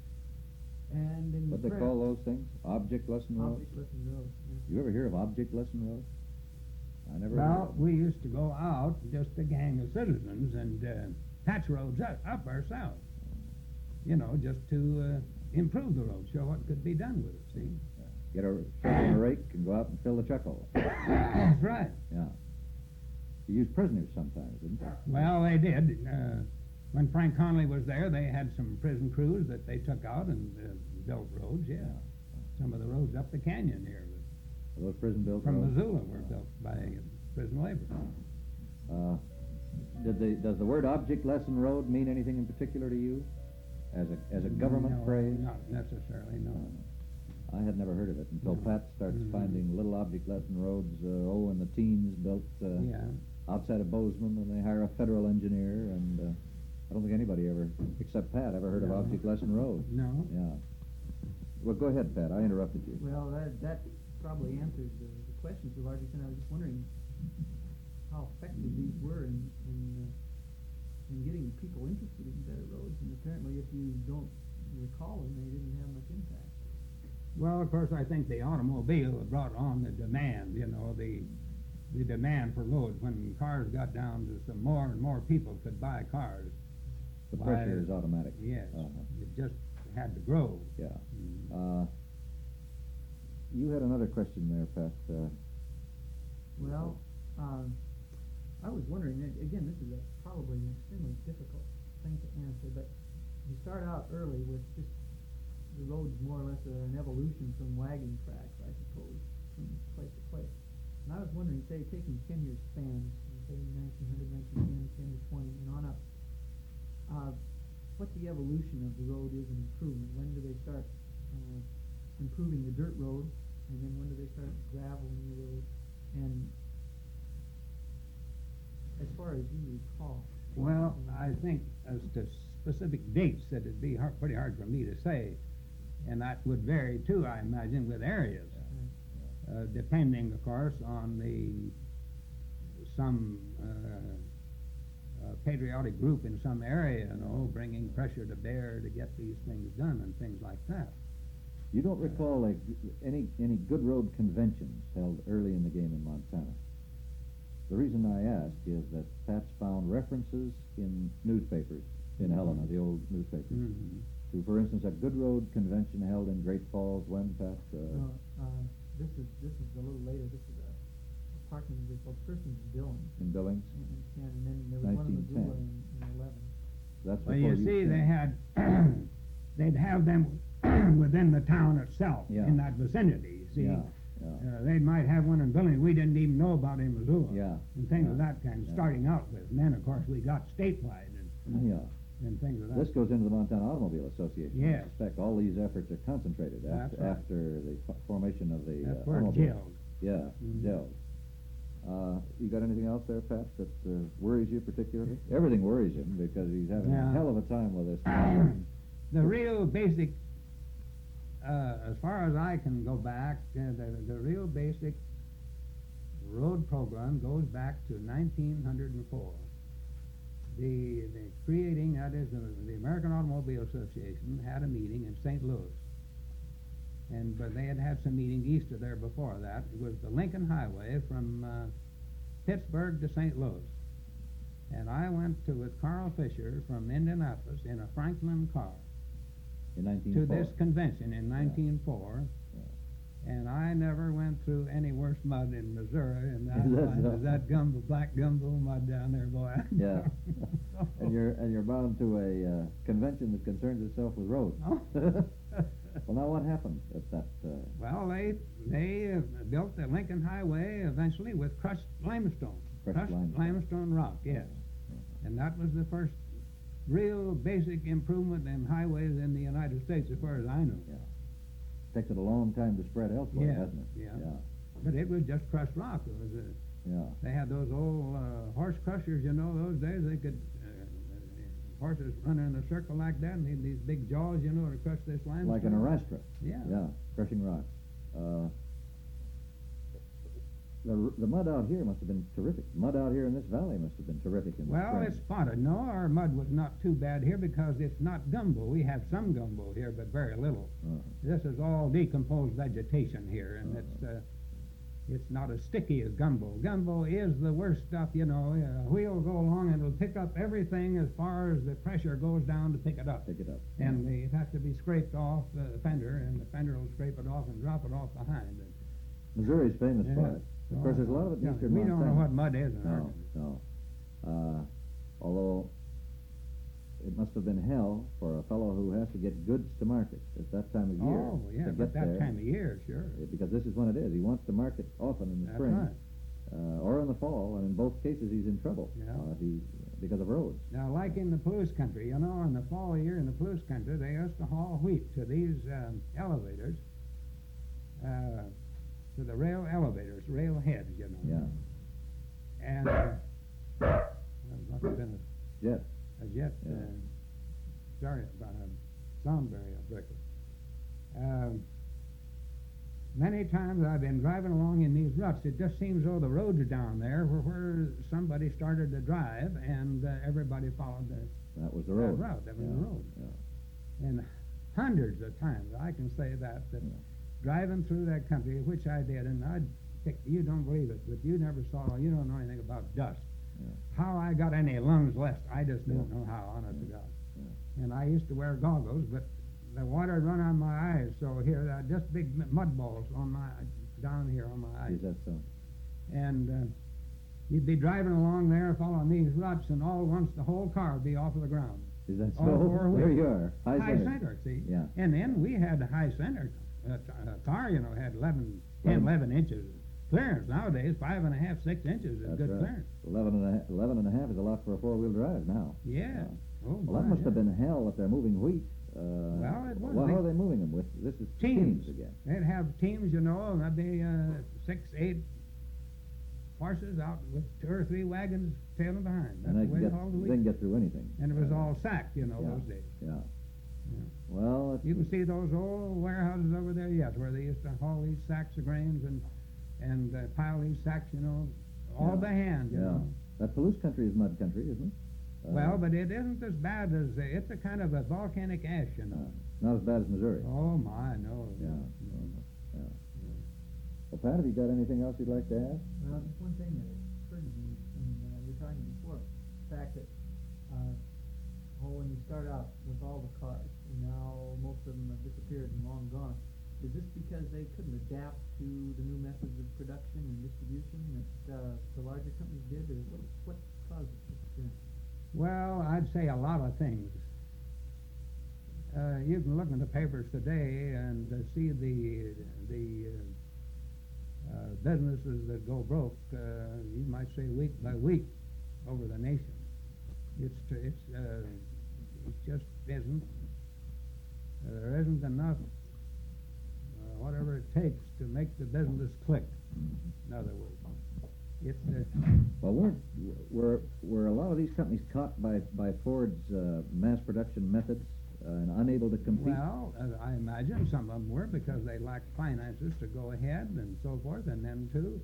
And in What the they press- call those things? Object lesson roads? Object lesson roads. Yeah. You ever hear of object lesson roads? I never heard Well, of them. we used to go out, just a gang of citizens, and uh, patch roads up, up ourselves. You know, just to uh, improve the road, show what could be done with it, see? Get a shovel and a rake and go out and fill the chuck hole. That's right. Yeah. You use prisoners sometimes, didn't you? Well, they did. Uh, when Frank Conley was there, they had some prison crews that they took out and uh, built roads, yeah. Some of the roads up the canyon here Are those prison-built from roads? Missoula were built by prison labor. Uh, did the, does the word object lesson road mean anything in particular to you? As a, as a government No, phrase? Not necessarily, no. I had never heard of it until No. Pat starts Mhm. finding little object lesson roads, uh, oh, in the teens built uh, Yeah. outside of Bozeman, and they hire a federal engineer, and uh, I don't think anybody ever, except Pat, ever heard No. of object lesson road. No. Yeah. Well, go ahead, Pat. I interrupted you. Well, that, that probably answers the, the question to a large extent. I was just wondering how effective these were in, in, uh, in getting people interested in better roads, and apparently if you don't recall them, they didn't have much impact. Well, of course, I think the automobile brought on the demand, you know, the the demand for loads. When cars got down to some more and more people could buy cars. The Why- pressure is automatic. Yes. Uh-huh. It just had to grow. Yeah. Mm. Uh, you had another question there, Pat. Uh, Well, um, I was wondering, and again, this is a, probably an extremely difficult thing to answer, but you start out early with just the roads more or less are an evolution from wagon tracks, I suppose, from place to place. And I was wondering, say, taking ten-year spans, say nineteen hundred, nineteen ten, ten to twenty, and on up, uh, what the evolution of the road is in improvement. When do they start uh, improving the dirt road, and then when do they start graveling the road? And as far as you recall. Well, I think as to specific dates, that it'd be hard, pretty hard for me to say. And that would vary, too, I imagine, with areas. Uh, depending, of course, on the some uh, uh, patriotic group in some area, you know, bringing pressure to bear to get these things done and things like that. you don't recall like, any any good road conventions held early in the game in Montana? The reason I ask is that Pat's found references in newspapers, in Helena, the old newspapers, Mm-hmm. to, for instance, a good road convention held in Great Falls when, Pat? Uh, No, uh, this is this is a little later. This is a, a parking vehicle. First in Billings in Billings? in, in ten, and then there was one in nineteen ten. Missoula in, in eleven. That's Well, before you see, came. they had, they'd have them within the town itself, Yeah. in that vicinity, you see. Yeah, yeah. Uh, they might have one in Billings we didn't even know about in Missoula. Yeah, And things of yeah, that kind, yeah. starting out with. And then, of course, we got statewide and, Yeah. and things of that. This goes into the Montana Automobile Association. Yes. I suspect all these efforts are concentrated That's after, right. after the f- formation of the That's uh, where it automobile. gelled. Yeah, Mhm. gelled. Uh, you got anything else there, Pat, that uh, worries you particularly? Everything worries him because he's having Yeah. a hell of a time with this. The real basic uh, as far as I can go back, uh, the, the real basic road program goes back to nineteen oh four. The, the creating, that is, the, the American Automobile Association had a meeting in Saint Louis. And but they had had some meetings east of there before that. It was the Lincoln Highway from uh, Pittsburgh to Saint Louis. And I went to with Carl Fisher from Indianapolis in a Franklin car In nineteen to four. this convention in nineteen oh four. And I never went through any worse mud in Missouri, and that, Is that line so? is that gumbo, black gumbo mud down there, boy. Yeah. and you're and you're bound to a uh, convention that concerns itself with roads. Oh. Well, now what happened at that? Uh, Well, they they uh, built the Lincoln Highway eventually with crushed limestone. Crushed limestone. rock, yes. And that was the first real basic improvement in highways in the United States, as far as I know. yeah. Takes it a long time to spread elsewhere, Yeah, doesn't it? yeah. Yeah. But it was just crushed rock. It was a, Yeah. They had those old uh, horse crushers, you know, those days. They could, uh, uh, horses running in a circle like that, and they had these big jaws, you know, to crush this limestone. Like an arrastra. Yeah. Yeah. Crushing rocks. Uh, the the mud out here must have been terrific. Mud out here in this valley must have been terrific in the Well, spring. it's spotted. No, our mud was not too bad here because it's not gumbo. We have some gumbo here, but very little. Uh-huh. This is all decomposed vegetation here, and Uh-huh. it's uh, it's not as sticky as gumbo. Gumbo is the worst stuff, you know. A wheel will go along and it'll pick up everything as far as the pressure goes down to pick it up. Pick it up. And the, it has to be scraped off the fender, and the fender will scrape it off and drop it off behind. And, Missouri's famous Yeah. for it. Of course, there's a lot of it in Yeah, eastern we don't know Montana. what mud is in No, Arkansas. no. Uh, although it must have been hell for a fellow who has to get goods to market at that time of year. Oh, yeah, to but get that there, time of year, sure. uh, because this is when it is. He wants to market often in the That's spring right. uh, or in the fall, and in both cases he's in trouble. Yeah. Uh, he because of roads. Now, like in the Palouse country, you know, in the fall year in the Palouse country, they used to haul wheat to these um, elevators, uh, to the rail elevators, rail heads, you know. Yeah. And uh, there must have been Yes. a, a jet, Yeah. uh, sorry about a sound barrier breaker. Um, many times I've been driving along in these ruts. It just seems though the roads are down there where, where somebody started to drive and uh, everybody followed the That was the that road. route. That was yeah. the road. Yeah. And hundreds of times I can say that that Yeah. driving through that country, which I did, and I pick, you don't believe it, but you never saw, you don't know anything about dust. Yeah. How I got any lungs left, I just don't Yeah. know how, honest to God. Yeah. And I used to wear goggles, but the water run on my eyes, so here, uh, just big m- mud balls on my, down here on my eyes. Is that so? And uh, you'd be driving along there following these ruts, and all at once the whole car would be off of the ground. Is that All so? four There wheels. you are. High, High center. center, see? Yeah. And then we had a high center. A, t- a car, you know, had eleven, ten, Eleven. eleven inches clearance. Nowadays, five and a half, six inches is That's good right. clearance. Eleven and, a half, eleven and a half is a lot for a four-wheel drive now. Yeah. Oh, Well, that my, must yeah. have been hell if they're moving wheat. Uh, Well, it was. Well, They- how are they moving them with? This is Teams. again. They'd have teams, you know, and there'd be uh, six, eight horses out with two or three wagons tailing behind. That's And they the way can they hauled the get, wheat. they can get through anything. And it was Uh, all sacked, you know, yeah. those days. Yeah. Yeah. Well, it's, You can see those old warehouses over there yet, where they used to haul these sacks of grains and and uh, pile these sacks, you know, all Yeah. by hand, you yeah. know. That Palouse country is mud country, isn't it? Uh, Well, but it isn't as bad as, uh, it's a kind of a volcanic ash, you uh, know. not as bad as Missouri. Oh, my, no. Yeah. no. Uh-huh. Yeah. Well, Pat, have you got anything else you'd like to add? Well, just one thing that occurred to me when uh, we were talking before, the fact that, uh, oh, when you start out with all the cars, and now most of them have disappeared and long gone, is this because they couldn't adapt to the new methods of production and distribution that uh, the larger companies did, or what, what caused this disappearance? Well, I'd say a lot of things. Uh, you can look in the papers today and uh, see the the uh, uh, businesses that go broke. Uh, you might say week by week over the nation. It's tr- it's uh, it just isn't. Uh, there isn't enough, uh, whatever it takes to make the business click. In other words, it's. Uh, Well, weren't were were a lot of these companies caught by by Ford's uh, mass production methods uh, and unable to compete? Well, uh, I imagine some of them were because they lacked finances to go ahead and so forth. And then, too,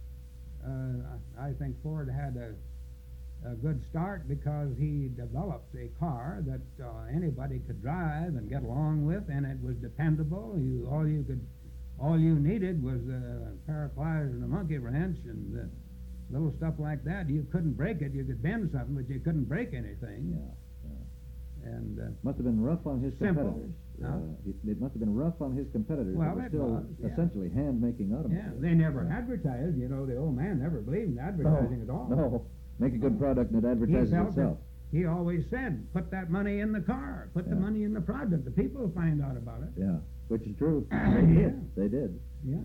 uh, I think Ford had a, a good start because he developed a car that uh, anybody could drive and get along with, and it was dependable. You, all you could, all you needed was a pair of pliers and a monkey wrench and uh, little stuff like that. You couldn't break it. You could bend something, but you couldn't break anything. Yeah. yeah. And uh, Must have been rough on his Simple. competitors. Huh? Uh, it, it must have been rough on his competitors. Well, that were it still was, yeah. essentially hand-making yeah, automobiles. they never Yeah. advertised. You know, the old man never believed in advertising at all. No, make a good product and it He advertises felt itself. that he always said, put that money in the car, put the Yeah. money in the product. The people will find out about it. Yeah, which is true. They Yeah. did. They did.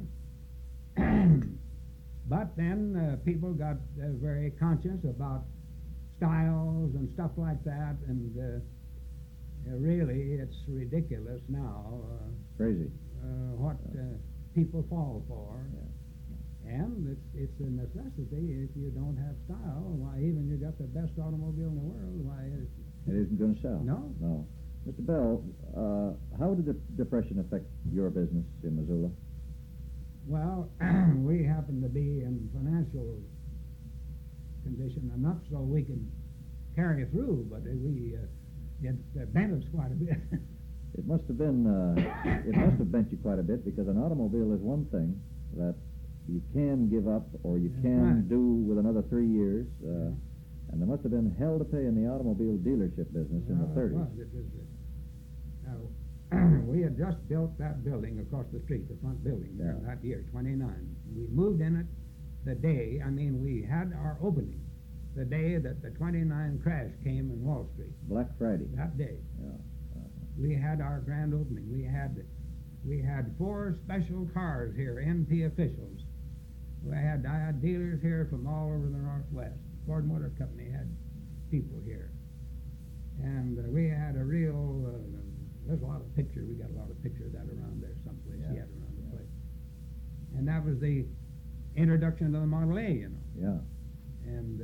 Yeah. But then uh, people got uh, very conscious about styles and stuff like that, and uh, uh, really it's ridiculous now uh, Crazy. uh, what uh, people fall for. Yeah. And it's, it's a necessity. If you don't have style, why, even you got the best automobile in the world, why, it's, It isn't going to sell. No. No. Mister Bell, uh, how did the depression affect your business in Missoula? well, we happen to be in financial condition enough so we can carry through, but uh, we, uh, it uh, bent us quite a bit. It must have been, uh, it must have bent you quite a bit, because an automobile is one thing that you can give up or you That's can right. do with another three years. Uh, and there must have been hell to pay in the automobile dealership business in the Well, it thirties. was. It was, uh, now, we had just built that building across the street, the front building, there Yeah. that year, twenty-nine. We moved in it the day, I mean, we had our opening the day that the twenty-nine crash came in Wall Street, Black Friday. that day. Yeah. Uh, We had our grand opening. We had we had four special cars here, N P officials. We had I had dealers here from all over the Northwest. Ford Motor Company had people here, and uh, we had a real. Uh, there's a lot of pictures. We got a lot of pictures of that around there someplace. Yeah. Yet around the Yeah. place, and that was the introduction to the Model A. You know, yeah. and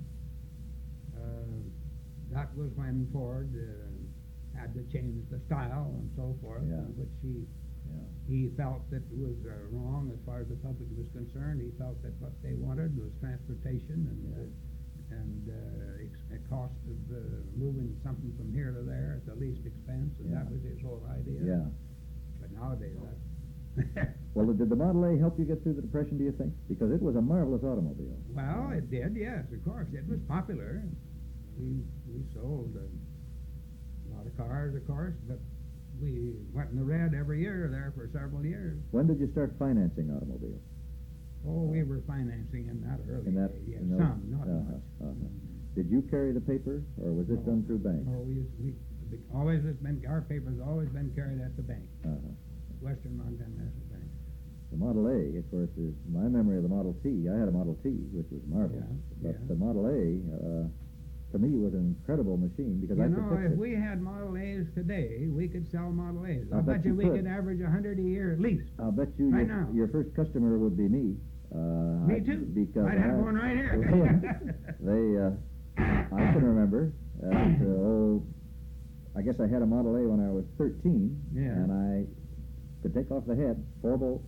uh, uh, that was when Ford. Uh, had to change the style and so forth, Yeah. uh, which he Yeah. he felt that was uh, wrong as far as the public was concerned. He felt that what they wanted was transportation and Yeah. uh, and uh, ex- a cost of uh, moving something from here to there at the least expense, and that Yeah. was his whole idea. Yeah. But nowadays, that Well, did the Model A help you get through the Depression, do you think? Because it was a marvelous automobile. well, it did, yes, of course. It was popular. We we sold uh, a lot of cars, of course, but we went in the red every year there for several years. When did you start financing automobiles? Oh, we were financing in that early In that, day, yes, in those- some, not uh-huh, much. uh-huh. Mm. Did you carry the paper, or was this No. done through banks? No, we, we, we always has been, our paper's always been carried at the bank, Uh-huh. Western Montana National Bank. The Model A, of course, is my memory of the Model T. I had a Model T, which was marvelous. Yeah, but yeah. the Model A, uh, to me, was an incredible machine because You I know, could fix if it. we had Model A's today, we could sell Model A's. I'll I bet bet you you we could. could average a hundred a year at least. I'll bet you Right your, now. your first customer would be me. Uh, Me I- too. Because I'd have I- one right here. they, uh, I can remember. At, uh, oh, I guess I had a Model A when I was thirteen, Yeah. and I could take off the head, four bolts.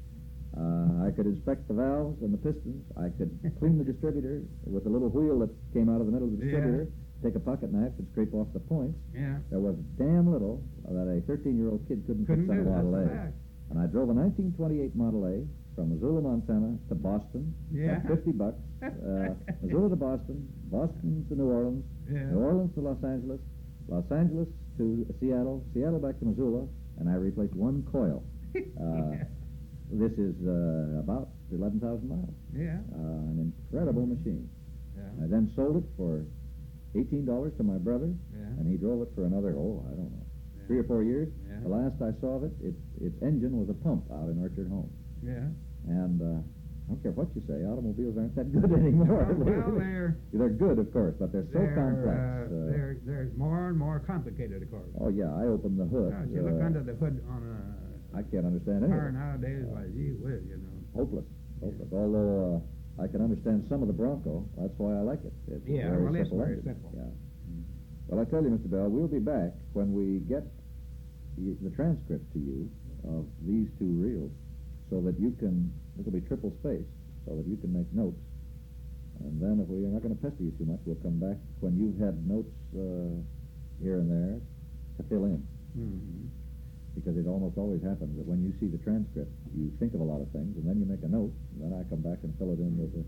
Uh, I could inspect the valves and the pistons. I could clean the distributor with a little wheel that came out of the middle of the Yeah. distributor. Take a pocket knife and scrape off the points. Yeah. There was damn little that a thirteen-year-old kid couldn't, Couldn't fix on do a that. Model A. That's a fact. And I drove a nineteen twenty-eight Model A from Missoula, Montana to Boston. Yeah. At fifty bucks. Uh, Missoula to Boston, Boston to New Orleans, Yeah. New Orleans to Los Angeles, Los Angeles to Seattle, Seattle back to Missoula, and I replaced one coil. Uh, this is uh, about eleven thousand miles. Yeah. Uh, an incredible machine. Yeah. I then sold it for eighteen dollars to my brother, Yeah. and he drove it for another, oh, I don't know, Yeah. three or four years. Yeah. The last I saw of it, its its engine was a pump out in Orchard Home. Yeah. And uh, I don't care what you say, automobiles aren't that good anymore. Well, they're They're good, of course, but they're so they're, complex. Uh, uh, they're they're more and more complicated, of course. oh yeah, I opened the hood. Now, if you look uh, under the hood on a I can't understand any of car it. nowadays, why, gee whiz, you know. Hopeless, hopeless. Although uh, I can understand some of the Bronco, that's why I like it. It's Yeah, very well, it's simple very engine. simple. Yeah. Well, I tell you, Mister Bell, we'll be back when we get the, the transcript to you of these two reels so that you can, it'll be triple spaced, so that you can make notes. And then if we are not going to pester you too much, we'll come back when you've had notes uh, here and there to fill in. Mm-hmm. Because it almost always happens that when you see the transcript, you think of a lot of things, and then you make a note, and then I come back and fill it in with the...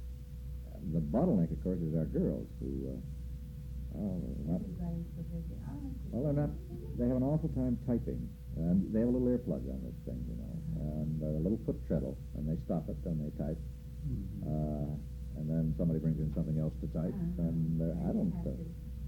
The bottleneck, of course, is our girls, who... Uh, oh, not, well, they're not... They have an awful time typing, and they have a little earplug on this thing, you know, and a little foot treadle, and they stop it, and they type. Mm-hmm. Uh, and then somebody brings in something else to type, and uh, I don't... Uh,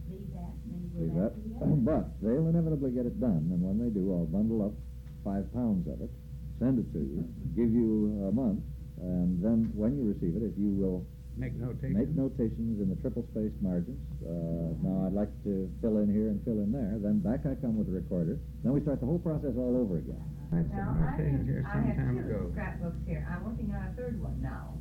leave that. But they'll inevitably get it done, and when they do, I'll bundle up five pounds of it, send it to you, give you a month, and then when you receive it, if you will Make notations. make notations in the triple-spaced margins, uh, now I'd like to fill in here and fill in there, then back I come with the recorder, then we start the whole process all over again. I had Now, some I notations here have, I some have time two ago. scrapbooks here. I'm working on a third one now.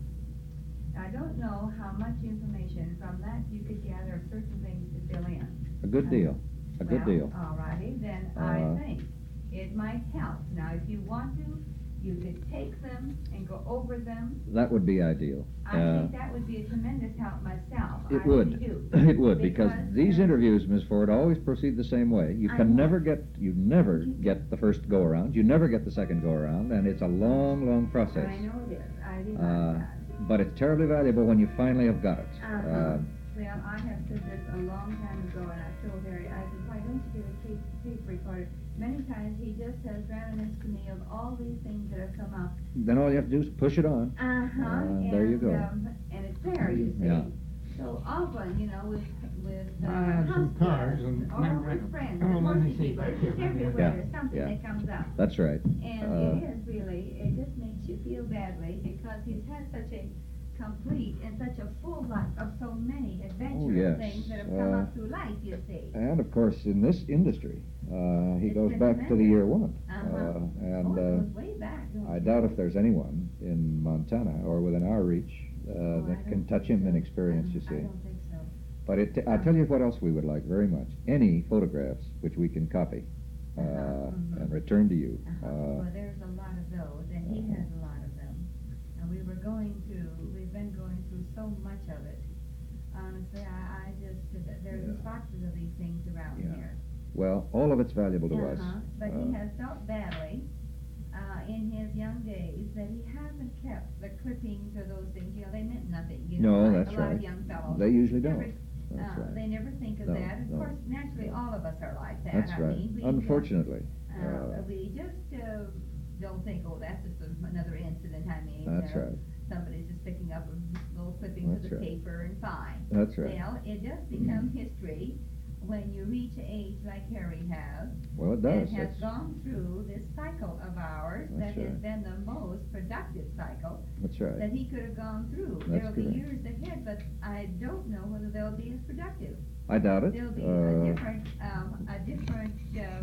I don't know how much information from that you could gather of certain things to fill in. A good deal. A good Well, deal. all righty, then Uh, I think it might help. Now, if you want to, you could take them and go over them. That would be ideal. I Uh, think that would be a tremendous help myself. It I would. really do. It would, because Because, these uh, interviews, Miss Ford, always proceed the same way. You I can know. never get, you never get the first go-around, you never get the second go-around, and it's a long, long process. I know it is. I realize Uh, that. but it's terribly valuable when you finally have got it. Uh-huh. Uh, Well, I have said this a long time ago, and I told Harry, I said, why don't you get a tape, tape recorder? Many times he just has reminisced to me of all these things that have come up. then all you have to do is push it on. Uh-huh. Uh, there you and, go. Um, and it's there, you see. Yeah. So often, you know, with, with, uh, I have some house cards guests, and or mem- with friends, oh, or let me working see. people, it's just everywhere, Yeah, there's something yeah. that comes up. That's right. And Uh, it is really, it just makes you feel badly because he's had such a complete and such a full life of so many adventurous yes. things that have come Uh, up through life, you see. And of course, in this industry, uh, he It's goes been back to the tremendous. year one. Uh-huh. Uh, and Oh, it uh, goes way back, don't I you? doubt if there's anyone in Montana or within our reach uh, Oh, I that can don't touch think him in so. experience, you I see. don't think so. But it, I tell you what else we would like very much. Any photographs which we can copy uh, Uh-huh, mhm. and return to you. Uh-huh. Uh, Well, there's a lot of those, and he Uh-huh. has a lot of them. And we were going through, we've been going through so much of it. Honestly, I, I just, there's Yeah. boxes of these things around Yeah. here. well, all of it's valuable to us. Uh-huh. But Uh, he has felt badly uh, in his young days that he hasn't kept the clippings or those things. You know, they meant nothing. You No, know, like that's a lot right. of young fellows. They usually never, don't. That's uh, right. They never think of No, that. Of no, course, naturally, no. all of us are like that. That's I right. mean, we, uh, Unfortunately. Uh, uh, we just uh, don't think, oh, that's just a, another incident. I mean, That's uh, right. somebody's just picking up a little clippings of That's the right. paper and fine. That's right. Well, it does become history when you reach an age like Harry has. Well, it That does. has That's, gone through this cycle of ours That's that has right. been the most productive cycle that's right. that he could have gone through. That's There'll be correct. years ahead, but I don't know whether they'll be as productive. I doubt it. There'll be Uh, a different, um, a different,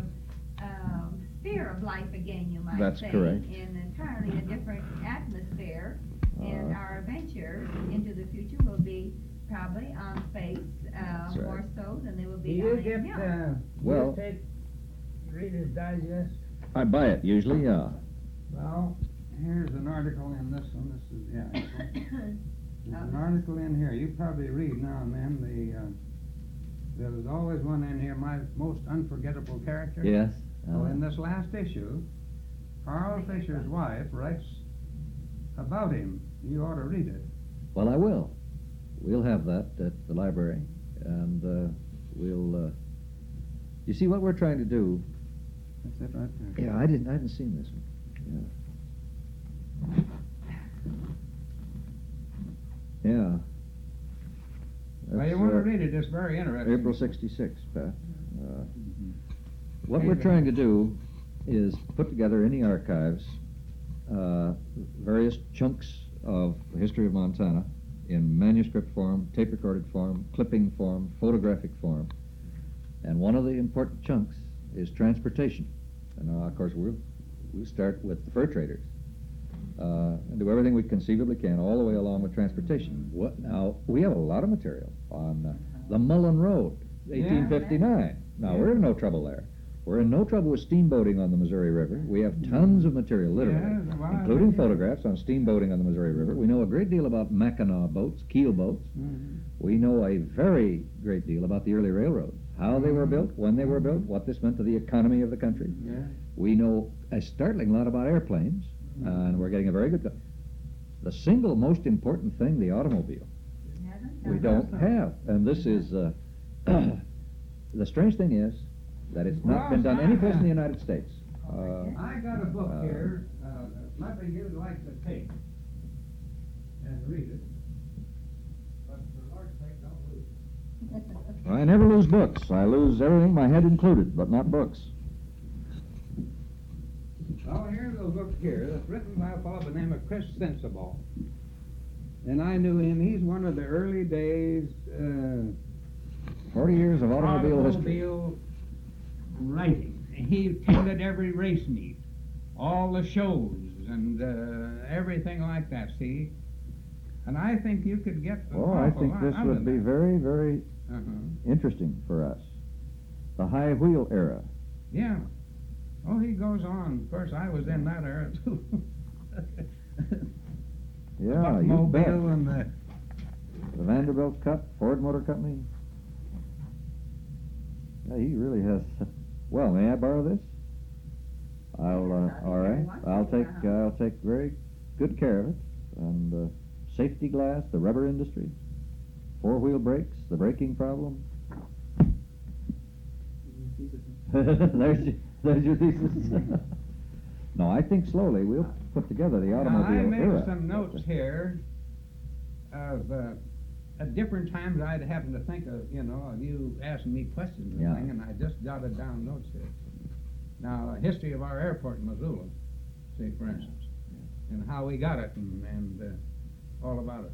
uh, um, sphere of life again, you might That's say. correct. In entirely a different atmosphere. And Uh, our venture into the future will be probably on space, uh, That's right. more so than they will Do be you on get, anything else. uh, Well- you take Reader's Digest? I buy it usually, yeah. Well, here's an article in this one. This is, yeah. this one. There's an Uh, article in here. You probably read now and then the, uh, there's always one in here, my most unforgettable character. Yes. Well, Uh, in this last issue, Carl Fisher's wife writes about him. You ought to read it. well, I will. We'll have that at the library, and uh, we'll. Uh, you see what we're trying to do. That's it right there. Yeah, I didn't. I hadn't seen this one. Yeah. Yeah. Well, That's, you want to uh, read it. It's very interesting. April sixty-six, Pat. Uh, Mhm. what we're trying to do is put together in the archives uh, various chunks of the history of Montana in manuscript form, tape-recorded form, clipping form, photographic form. And one of the important chunks is transportation. And uh, of course, we'll, we'll start with the fur traders uh, and do everything we conceivably can all the way along with transportation. What, now, we have a lot of material on uh, the Mullen Road. eighteen fifty-nine. Now, Yeah. we're in no trouble there. We're in no trouble with steamboating on the Missouri River. We have tons of material, literally, Yeah, well, I including think- photographs on steamboating on the Missouri River. We know a great deal about Mackinaw boats, keel boats. Mhm. We know a very great deal about the early railroads, how they were Mhm. built, when they were built, what this meant to the economy of the country. Yeah. We know a startling lot about airplanes, and we're getting a very good... go- The single most important thing, the automobile, Hasn't? we don't have. And this is... Uh, the strange thing is that it's not been done any place in the United States. Uh, I got a book Uh, here, uh, that maybe you'd like to take and read it, but for Lord's sake, don't lose it. I never lose books. I lose everything, my head included, but not books. Oh, here's a book here that's written by a fellow by the name of Chris Sensible. And I knew him. He's one of the early days uh, Forty years of automobile history. automobile writing. He attended every race meet, all the shows, and uh, everything like that, see? And I think you could get an Oh, I awful think lot this out would of be that. very, very Uh-huh. interesting for us. The high wheel era. Yeah. Oh, he goes on. Of course, I was in that era, too. Yeah, you bet. Buckmobile and the... The Vanderbilt Cup, Ford Motor Company. Yeah, he really has. Well, may I borrow this? I'll. Uh, all right. I'll take. Uh, I'll take very good care of it. And uh, safety glass, the rubber industry, four-wheel brakes, the braking problem. there's, your, there's your thesis. No, I think slowly we'll put together the Now, automobile I made era. some notes here of uh, at different times I'd happen to think of, you know, of you asking me questions and Yeah. thing, and I just jotted down notes here. Now, a history of our airport in Missoula, say, for instance, and how we got it and, and uh, all about it.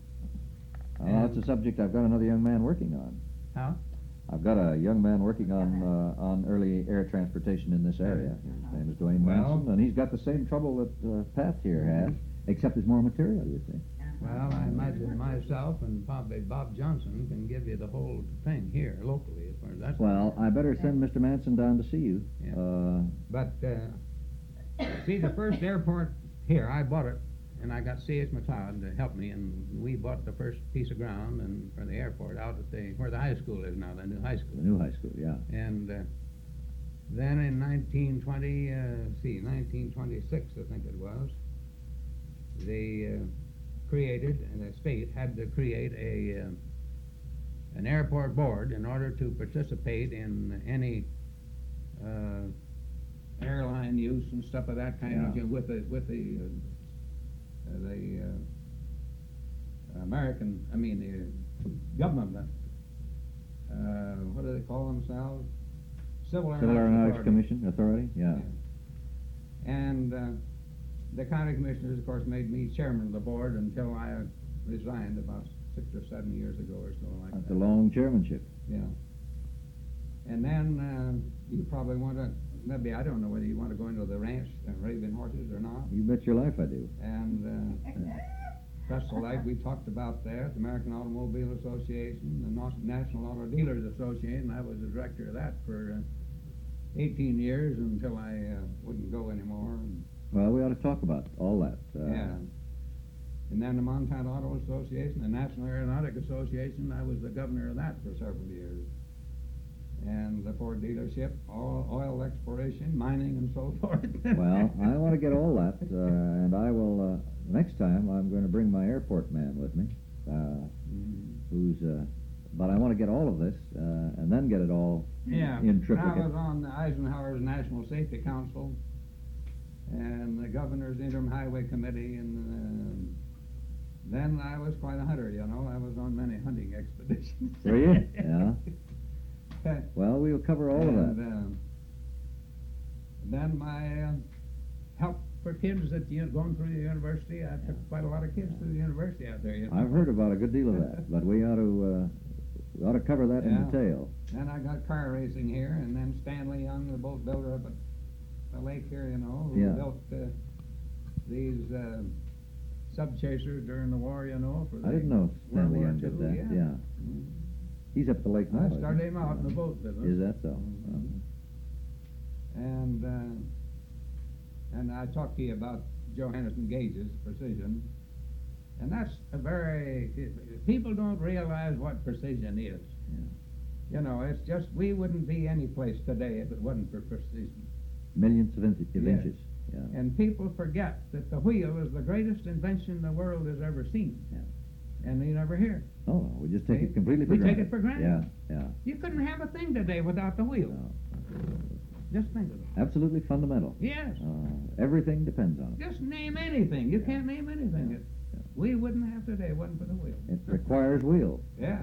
Well, that's a subject I've got another young man working on. How? I've got a young man working on uh, on early air transportation in this area. His name is Dwayne Well- Manson, and he's got the same trouble that uh, Pat here has, except there's more material, you see. Well, I imagine myself and probably Bob Johnson can give you the whole thing here locally as far as that's Well, I better send Mister Manson down to see you. Yeah. Uh, But, uh, see, the first airport here, I bought it, and I got C H McLeod to help me, and we bought the first piece of ground and for the airport out at the, where the high school is now, the new high the school. new high school, yeah. And uh, then in nineteen twenty, uh, see, nineteen twenty-six, I think it was, they uh, created, and the state had to create a uh, an airport board in order to participate in any uh, airline use and stuff of that kind of Yeah. with the with the uh, uh, the uh, American, I mean the government. Uh, what do they call themselves? Civil Civil Aeronautics Aeronautics Authority. Commission Authority, yeah. And uh, the county commissioners, of course, made me chairman of the board until I resigned about six or seven years ago or so like That's that. a long chairmanship. Yeah. And then uh, you probably want to, maybe, I don't know whether you want to go into the ranch and raising horses or not. You bet your life I do. And uh, Crystal Lake, we talked about that, the American Automobile Association, the Nos- National Auto Dealers Association. I was the director of that for uh, eighteen years until I uh, wouldn't go anymore. And, Well, we ought to talk about all that. Uh, yeah. And then the Montana Auto Association, the National Aeronautic Association, I was the governor of that for several years. And the Ford dealership, oil, oil exploration, mining, and so forth. Well, I want to get all that, uh, and I will, uh, next time, I'm going to bring my airport man with me, uh, Mm. who's, uh, but I want to get all of this, uh, and then get it all Yeah, in I triplicate. was on the Eisenhower's National Safety Council and the Governor's Interim Highway Committee, and uh, then I was quite a hunter, you know. I was on many hunting expeditions. Were you? Yeah. Well, we'll cover all of and, that. Uh, then my uh, help for kids that you know, going through the university. I took quite a lot of kids through the university out there. You know. I've heard about a good deal of that, but we ought to, uh, we ought to cover that Yeah. in detail. Then I got car racing here, and then Stanley Young, the boat builder up at the lake here, you know, who Yeah. built uh, these uh, sub chasers during the war, you know. For I the didn't know World Stanley War Young did Two, that. Yeah. Yeah. Mm. He's up the lake now. I isn't started he? him out in the boat business. Is that so? Mhm. And uh, and I talked to you about Johannes and Gage's precision, and that's a very people don't realize what precision is. Yeah. You know, it's just we wouldn't be any place today if it wasn't for precision. Millions of, inch- of Yes. inches. Yeah. And people forget that the wheel is the greatest invention the world has ever seen. Yeah. And they never hear. Oh, no, we just take See? it completely for We take granted. it for granted. Yeah, yeah. You couldn't have a thing today without the wheel. No. Just think of it. Absolutely fundamental. Yes. Uh, everything depends on it. Just name anything. You Yeah. can't name anything. Yeah. that Yeah. We wouldn't have today if it wasn't for the wheel. It requires wheels. Yeah.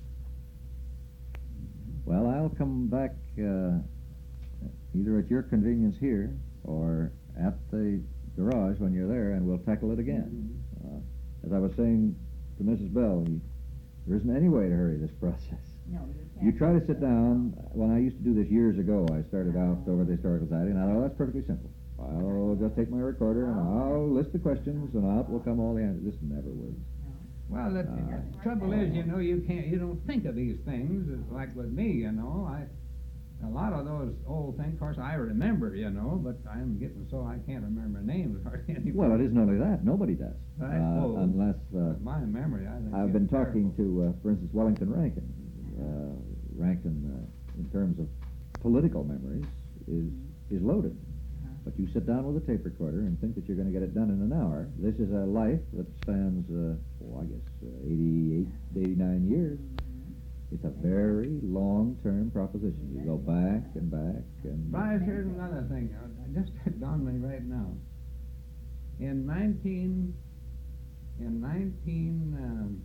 Well, I'll come back uh, either at your convenience here or at the garage when you're there, and we'll tackle it again. Mhm. Uh, as I was saying to Missus Bell, you, there isn't any way to hurry this process. No, you can't. You try to sit down. When I used to do this years ago, I started out over the Historical Society, and I thought, oh, that's perfectly simple. I'll just take my recorder and I'll list the questions, and out will come all the answers. This never works. Well, the Uh, trouble is, you know, you can't, you don't think of these things. It's like with me, you know, I, a lot of those old things, of course, I remember, you know, but I'm getting so I can't remember names hardly anymore. Well, it isn't only that. Nobody does. I Uh, suppose. unless uh, But my memory, I think. I've is been talking terrible. to, uh, for instance, Wellington Rankin. Uh, Rankin, uh, in terms of political memories, is is loaded. But you sit down with a tape recorder and think that you're going to get it done in an hour. This is a life that spans, uh, oh, I guess, uh, eighty-eight, eighty-nine years. It's a very long-term proposition. You go back and back and... Bryce, here's another thing. uh, Just dawned me right now. In nineteen, in nineteen, um,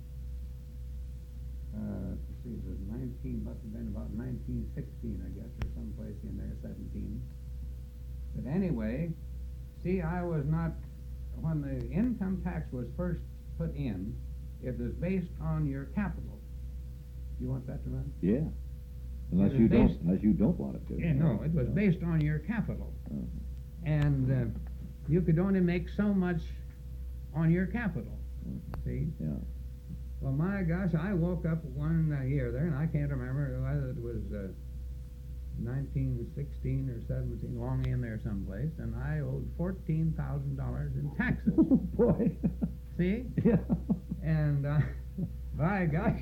uh, let's see, it was nineteen, must have been about nineteen sixteen, I guess, or someplace in there, seventeen. But anyway, see, I was not, when the income tax was first put in, it was based on your capital. You want that to run? Yeah. Unless It was you don't, based- unless you don't want it to. Yeah, no, it was No. based on your capital. Uh, And uh, you could only make so much on your capital, uh, see? yeah. Well, my gosh, I woke up one uh, year there, and I can't remember whether it was uh, nineteen sixteen or seventeen, long in there someplace, and I owed fourteen thousand dollars in taxes. Oh, boy. See? Yeah. And, uh, by gosh,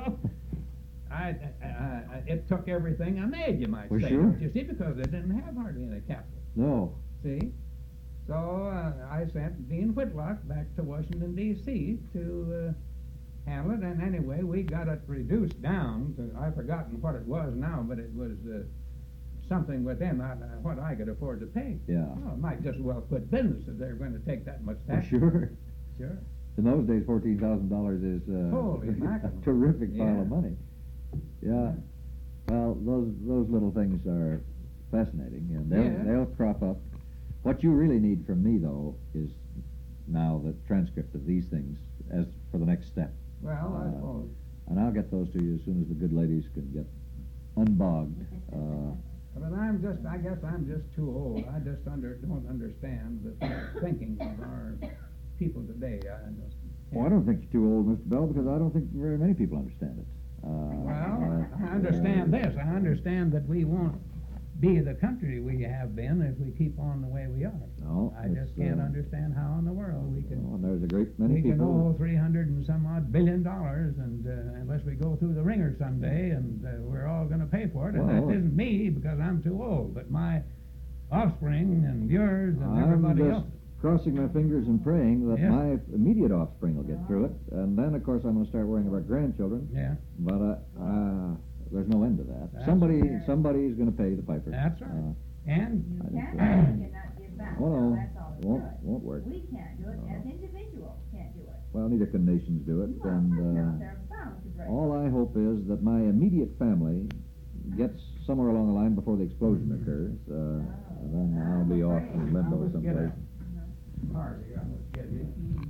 I, I, I, it took everything I made, you might For say. sure. don't You see, because they didn't have hardly any capital. No. See? So uh, I sent Dean Whitlock back to Washington, D C to uh, handle it, and anyway, we got it reduced down to, I've forgotten what it was now, but it was uh, something within uh, what I could afford to pay. Yeah. Well, I might just well quit business if they're going to take that much For tax. sure. Sure. In those days, fourteen thousand dollars is uh, Holy a mackerel. terrific pile Yeah. of money. Yeah. Well, those those little things are fascinating, and they'll Yeah. they'll crop up. What you really need from me, though, is now the transcript of these things as for the next step. Well, I Uh, suppose. And I'll get those to you as soon as the good ladies can get unbogged. Uh, But I'm just, I guess I'm just too old. I just under, don't understand the thinking of our people today. I just well, I don't think you're too old, Mister Bell, because I don't think very many people understand it. Uh, Well, uh, I understand uh, this. I understand that we won't be the country we have been if we keep on the way we are. No, I it's, just can't uh, understand how in the world we can well, and there's a great many we can people. owe three hundred and some odd billion dollars, and uh, unless we go through the ringer someday, and uh, we're all going to pay for it. And Well, that isn't me because I'm too old, but my offspring and yours and I'm everybody just else. crossing my fingers and praying that Yeah. my immediate offspring will get through it, and then of course I'm going to start worrying about grandchildren. Yeah, But uh, uh, there's no end to that. That's somebody, right. somebody is going to pay the piper. that's right. Uh, And You I think can, so. you cannot give back. well, no, That's all it won't does. won't work. We can't do it No. as individuals, can't do it. Well, neither can nations do it, Well, and no, uh, they're bound to break. all I hope is that my immediate family gets somewhere along the line before the explosion occurs, uh, and then I'll be off in limbo Let's get someplace. a card here. Let's get you.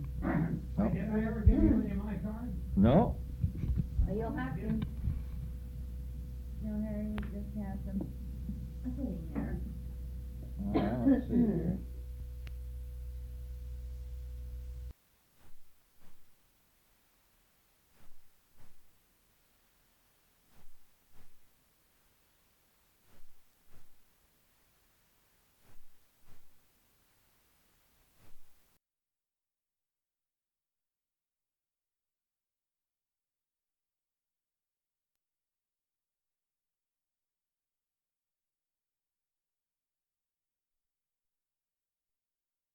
Oh. Did I ever give you any of my cards? No. But you'll have to, no, Harry, you just have them sitting there. Uh, let's see here.